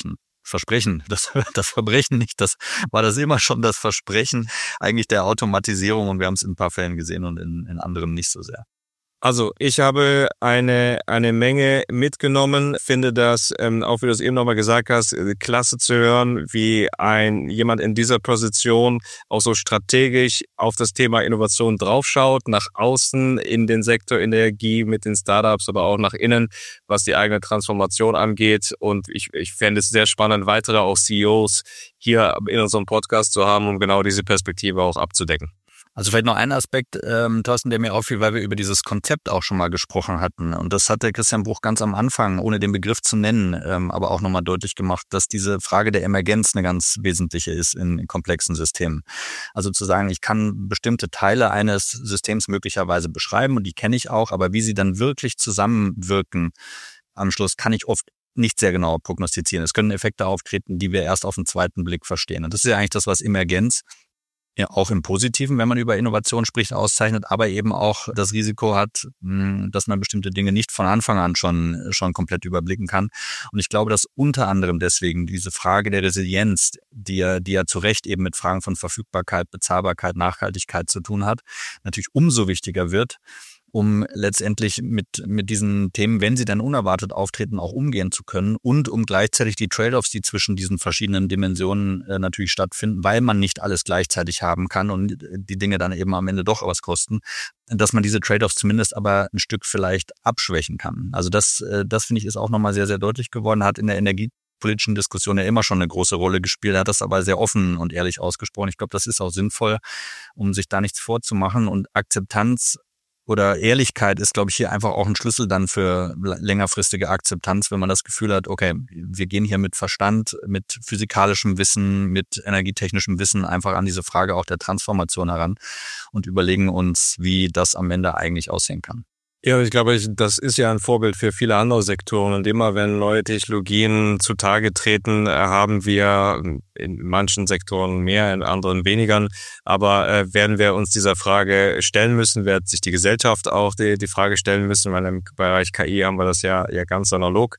Versprechen, das Verbrechen nicht, das war das immer schon das Versprechen eigentlich der Automatisierung und wir haben es in ein paar Fällen gesehen und in anderen nicht so sehr. Also ich habe eine Menge mitgenommen, finde das, auch wie du es eben nochmal gesagt hast, klasse zu hören, wie jemand in dieser Position auch so strategisch auf das Thema Innovation draufschaut, nach außen in den Sektor Energie mit den Startups, aber auch nach innen, was die eigene Transformation angeht. Und ich fände es sehr spannend, weitere auch CEOs hier in unserem Podcast zu haben, um genau diese Perspektive auch abzudecken. Also vielleicht noch ein Aspekt, Thorsten, der mir auffiel, weil wir über dieses Konzept auch schon mal gesprochen hatten. Und das hatte Christian Bruch ganz am Anfang, ohne den Begriff zu nennen, aber auch nochmal deutlich gemacht, dass diese Frage der Emergenz eine ganz wesentliche ist in komplexen Systemen. Also zu sagen, ich kann bestimmte Teile eines Systems möglicherweise beschreiben und die kenne ich auch, aber wie sie dann wirklich zusammenwirken am Schluss, kann ich oft nicht sehr genau prognostizieren. Es können Effekte auftreten, die wir erst auf den zweiten Blick verstehen. Und das ist ja eigentlich das, was Emergenz ja auch im Positiven, wenn man über Innovation spricht, auszeichnet, aber eben auch das Risiko hat, dass man bestimmte Dinge nicht von Anfang an schon komplett überblicken kann. Und ich glaube, dass unter anderem deswegen diese Frage der Resilienz, die ja zu Recht eben mit Fragen von Verfügbarkeit, Bezahlbarkeit, Nachhaltigkeit zu tun hat, natürlich umso wichtiger wird, um letztendlich mit diesen Themen, wenn sie dann unerwartet auftreten, auch umgehen zu können und um gleichzeitig die Trade-offs, die zwischen diesen verschiedenen Dimensionen natürlich stattfinden, weil man nicht alles gleichzeitig haben kann und die Dinge dann eben am Ende doch was kosten, dass man diese Trade-offs zumindest aber ein Stück vielleicht abschwächen kann. Also das finde ich ist auch nochmal sehr, sehr deutlich geworden, hat in der energiepolitischen Diskussion ja immer schon eine große Rolle gespielt, hat das aber sehr offen und ehrlich ausgesprochen. Ich glaube, das ist auch sinnvoll, um sich da nichts vorzumachen und Akzeptanz oder Ehrlichkeit ist, glaube ich, hier einfach auch ein Schlüssel dann für längerfristige Akzeptanz, wenn man das Gefühl hat, okay, wir gehen hier mit Verstand, mit physikalischem Wissen, mit energietechnischem Wissen einfach an diese Frage auch der Transformation heran und überlegen uns, wie das am Ende eigentlich aussehen kann. Ja, ich glaube, das ist ja ein Vorbild für viele andere Sektoren. Und immer wenn neue Technologien zutage treten, haben wir in manchen Sektoren mehr, in anderen weniger. Aber werden wir uns dieser Frage stellen müssen, wird sich die Gesellschaft auch die Frage stellen müssen, weil im Bereich KI haben wir das ja ganz analog.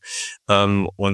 Von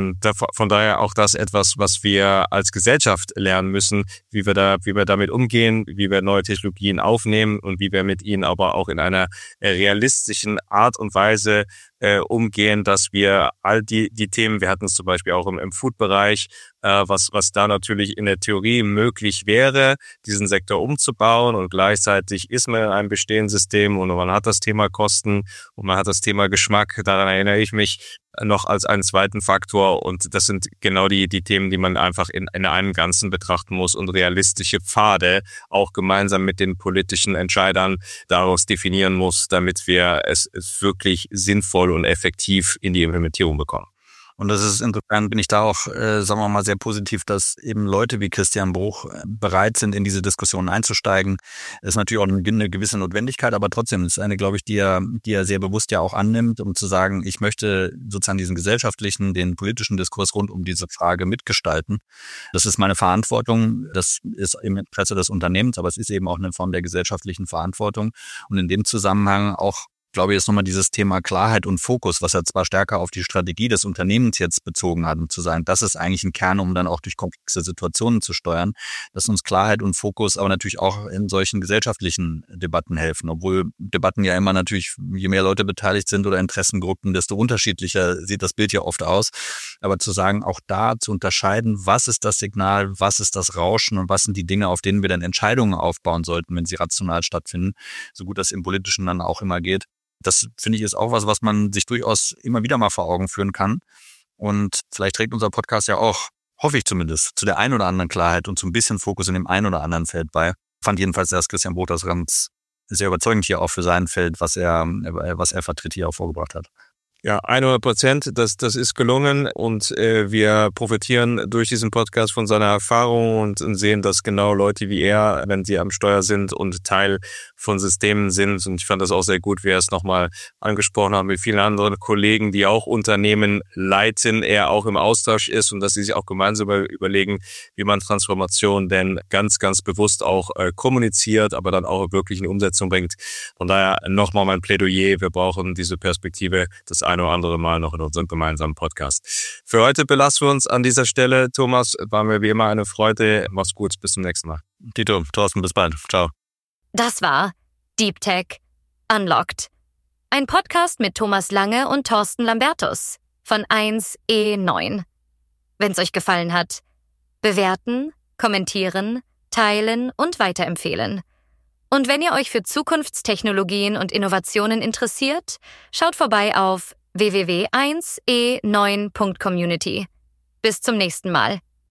daher auch das etwas, was wir als Gesellschaft lernen müssen, wie wir damit umgehen, wie wir neue Technologien aufnehmen und wie wir mit ihnen aber auch in einer realistischen Art und Weise umgehen, dass wir all die Themen, wir hatten es zum Beispiel auch im Food-Bereich, was da natürlich in der Theorie möglich wäre, diesen Sektor umzubauen und gleichzeitig ist man in einem bestehenden System und man hat das Thema Kosten und man hat das Thema Geschmack, daran erinnere ich mich noch als einen zweiten Faktor und das sind genau die Themen, die man einfach in einem Ganzen betrachten muss und realistische Pfade auch gemeinsam mit den politischen Entscheidern daraus definieren muss, damit wir es wirklich sinnvoll und effektiv in die Implementierung bekommen. Und das ist insofern bin ich da auch, sagen wir mal, sehr positiv, dass eben Leute wie Christian Bruch bereit sind, in diese Diskussionen einzusteigen. Das ist natürlich auch eine gewisse Notwendigkeit, aber trotzdem ist eine, glaube ich, die er sehr bewusst ja auch annimmt, um zu sagen, ich möchte sozusagen diesen gesellschaftlichen, den politischen Diskurs rund um diese Frage mitgestalten. Das ist meine Verantwortung. Das ist im Interesse des Unternehmens, aber es ist eben auch eine Form der gesellschaftlichen Verantwortung. Und in dem Zusammenhang auch, glaube ich, ist nochmal dieses Thema Klarheit und Fokus, was er zwar stärker auf die Strategie des Unternehmens jetzt bezogen hat, um zu sagen, das ist eigentlich ein Kern, um dann auch durch komplexe Situationen zu steuern, dass uns Klarheit und Fokus aber natürlich auch in solchen gesellschaftlichen Debatten helfen, obwohl Debatten ja immer natürlich, je mehr Leute beteiligt sind oder Interessengruppen, desto unterschiedlicher sieht das Bild ja oft aus. Aber zu sagen, auch da zu unterscheiden, was ist das Signal, was ist das Rauschen und was sind die Dinge, auf denen wir dann Entscheidungen aufbauen sollten, wenn sie rational stattfinden, so gut das im Politischen dann auch immer geht. Das, finde ich, ist auch was man sich durchaus immer wieder mal vor Augen führen kann. Und vielleicht trägt unser Podcast ja auch, hoffe ich zumindest, zu der einen oder anderen Klarheit und zu ein bisschen Fokus in dem einen oder anderen Feld bei. Fand jedenfalls, dass Christian Bruch das ganz sehr überzeugend hier auch für sein Feld, was er vertritt, hier auch vorgebracht hat. Ja, 100%, das ist gelungen und wir profitieren durch diesen Podcast von seiner Erfahrung und sehen, dass genau Leute wie er, wenn sie am Steuer sind und Teil von Systemen sind, und ich fand das auch sehr gut, wie er es nochmal angesprochen hat, mit vielen anderen Kollegen, die auch Unternehmen leiten, er auch im Austausch ist und dass sie sich auch gemeinsam überlegen, wie man Transformation denn ganz, ganz bewusst auch kommuniziert, aber dann auch wirklich in Umsetzung bringt. Von daher nochmal mein Plädoyer, wir brauchen diese Perspektive des ein oder andere Mal noch in unserem gemeinsamen Podcast. Für heute belassen wir uns an dieser Stelle. Thomas, war mir wie immer eine Freude. Mach's gut, bis zum nächsten Mal. Tito, Thorsten, bis bald. Ciao. Das war Deep Tech Unlocked. Ein Podcast mit Thomas Lange und Thorsten Lambertus von 1E9. Wenn's euch gefallen hat, bewerten, kommentieren, teilen und weiterempfehlen. Und wenn ihr euch für Zukunftstechnologien und Innovationen interessiert, schaut vorbei auf www.1e9.community. Bis zum nächsten Mal.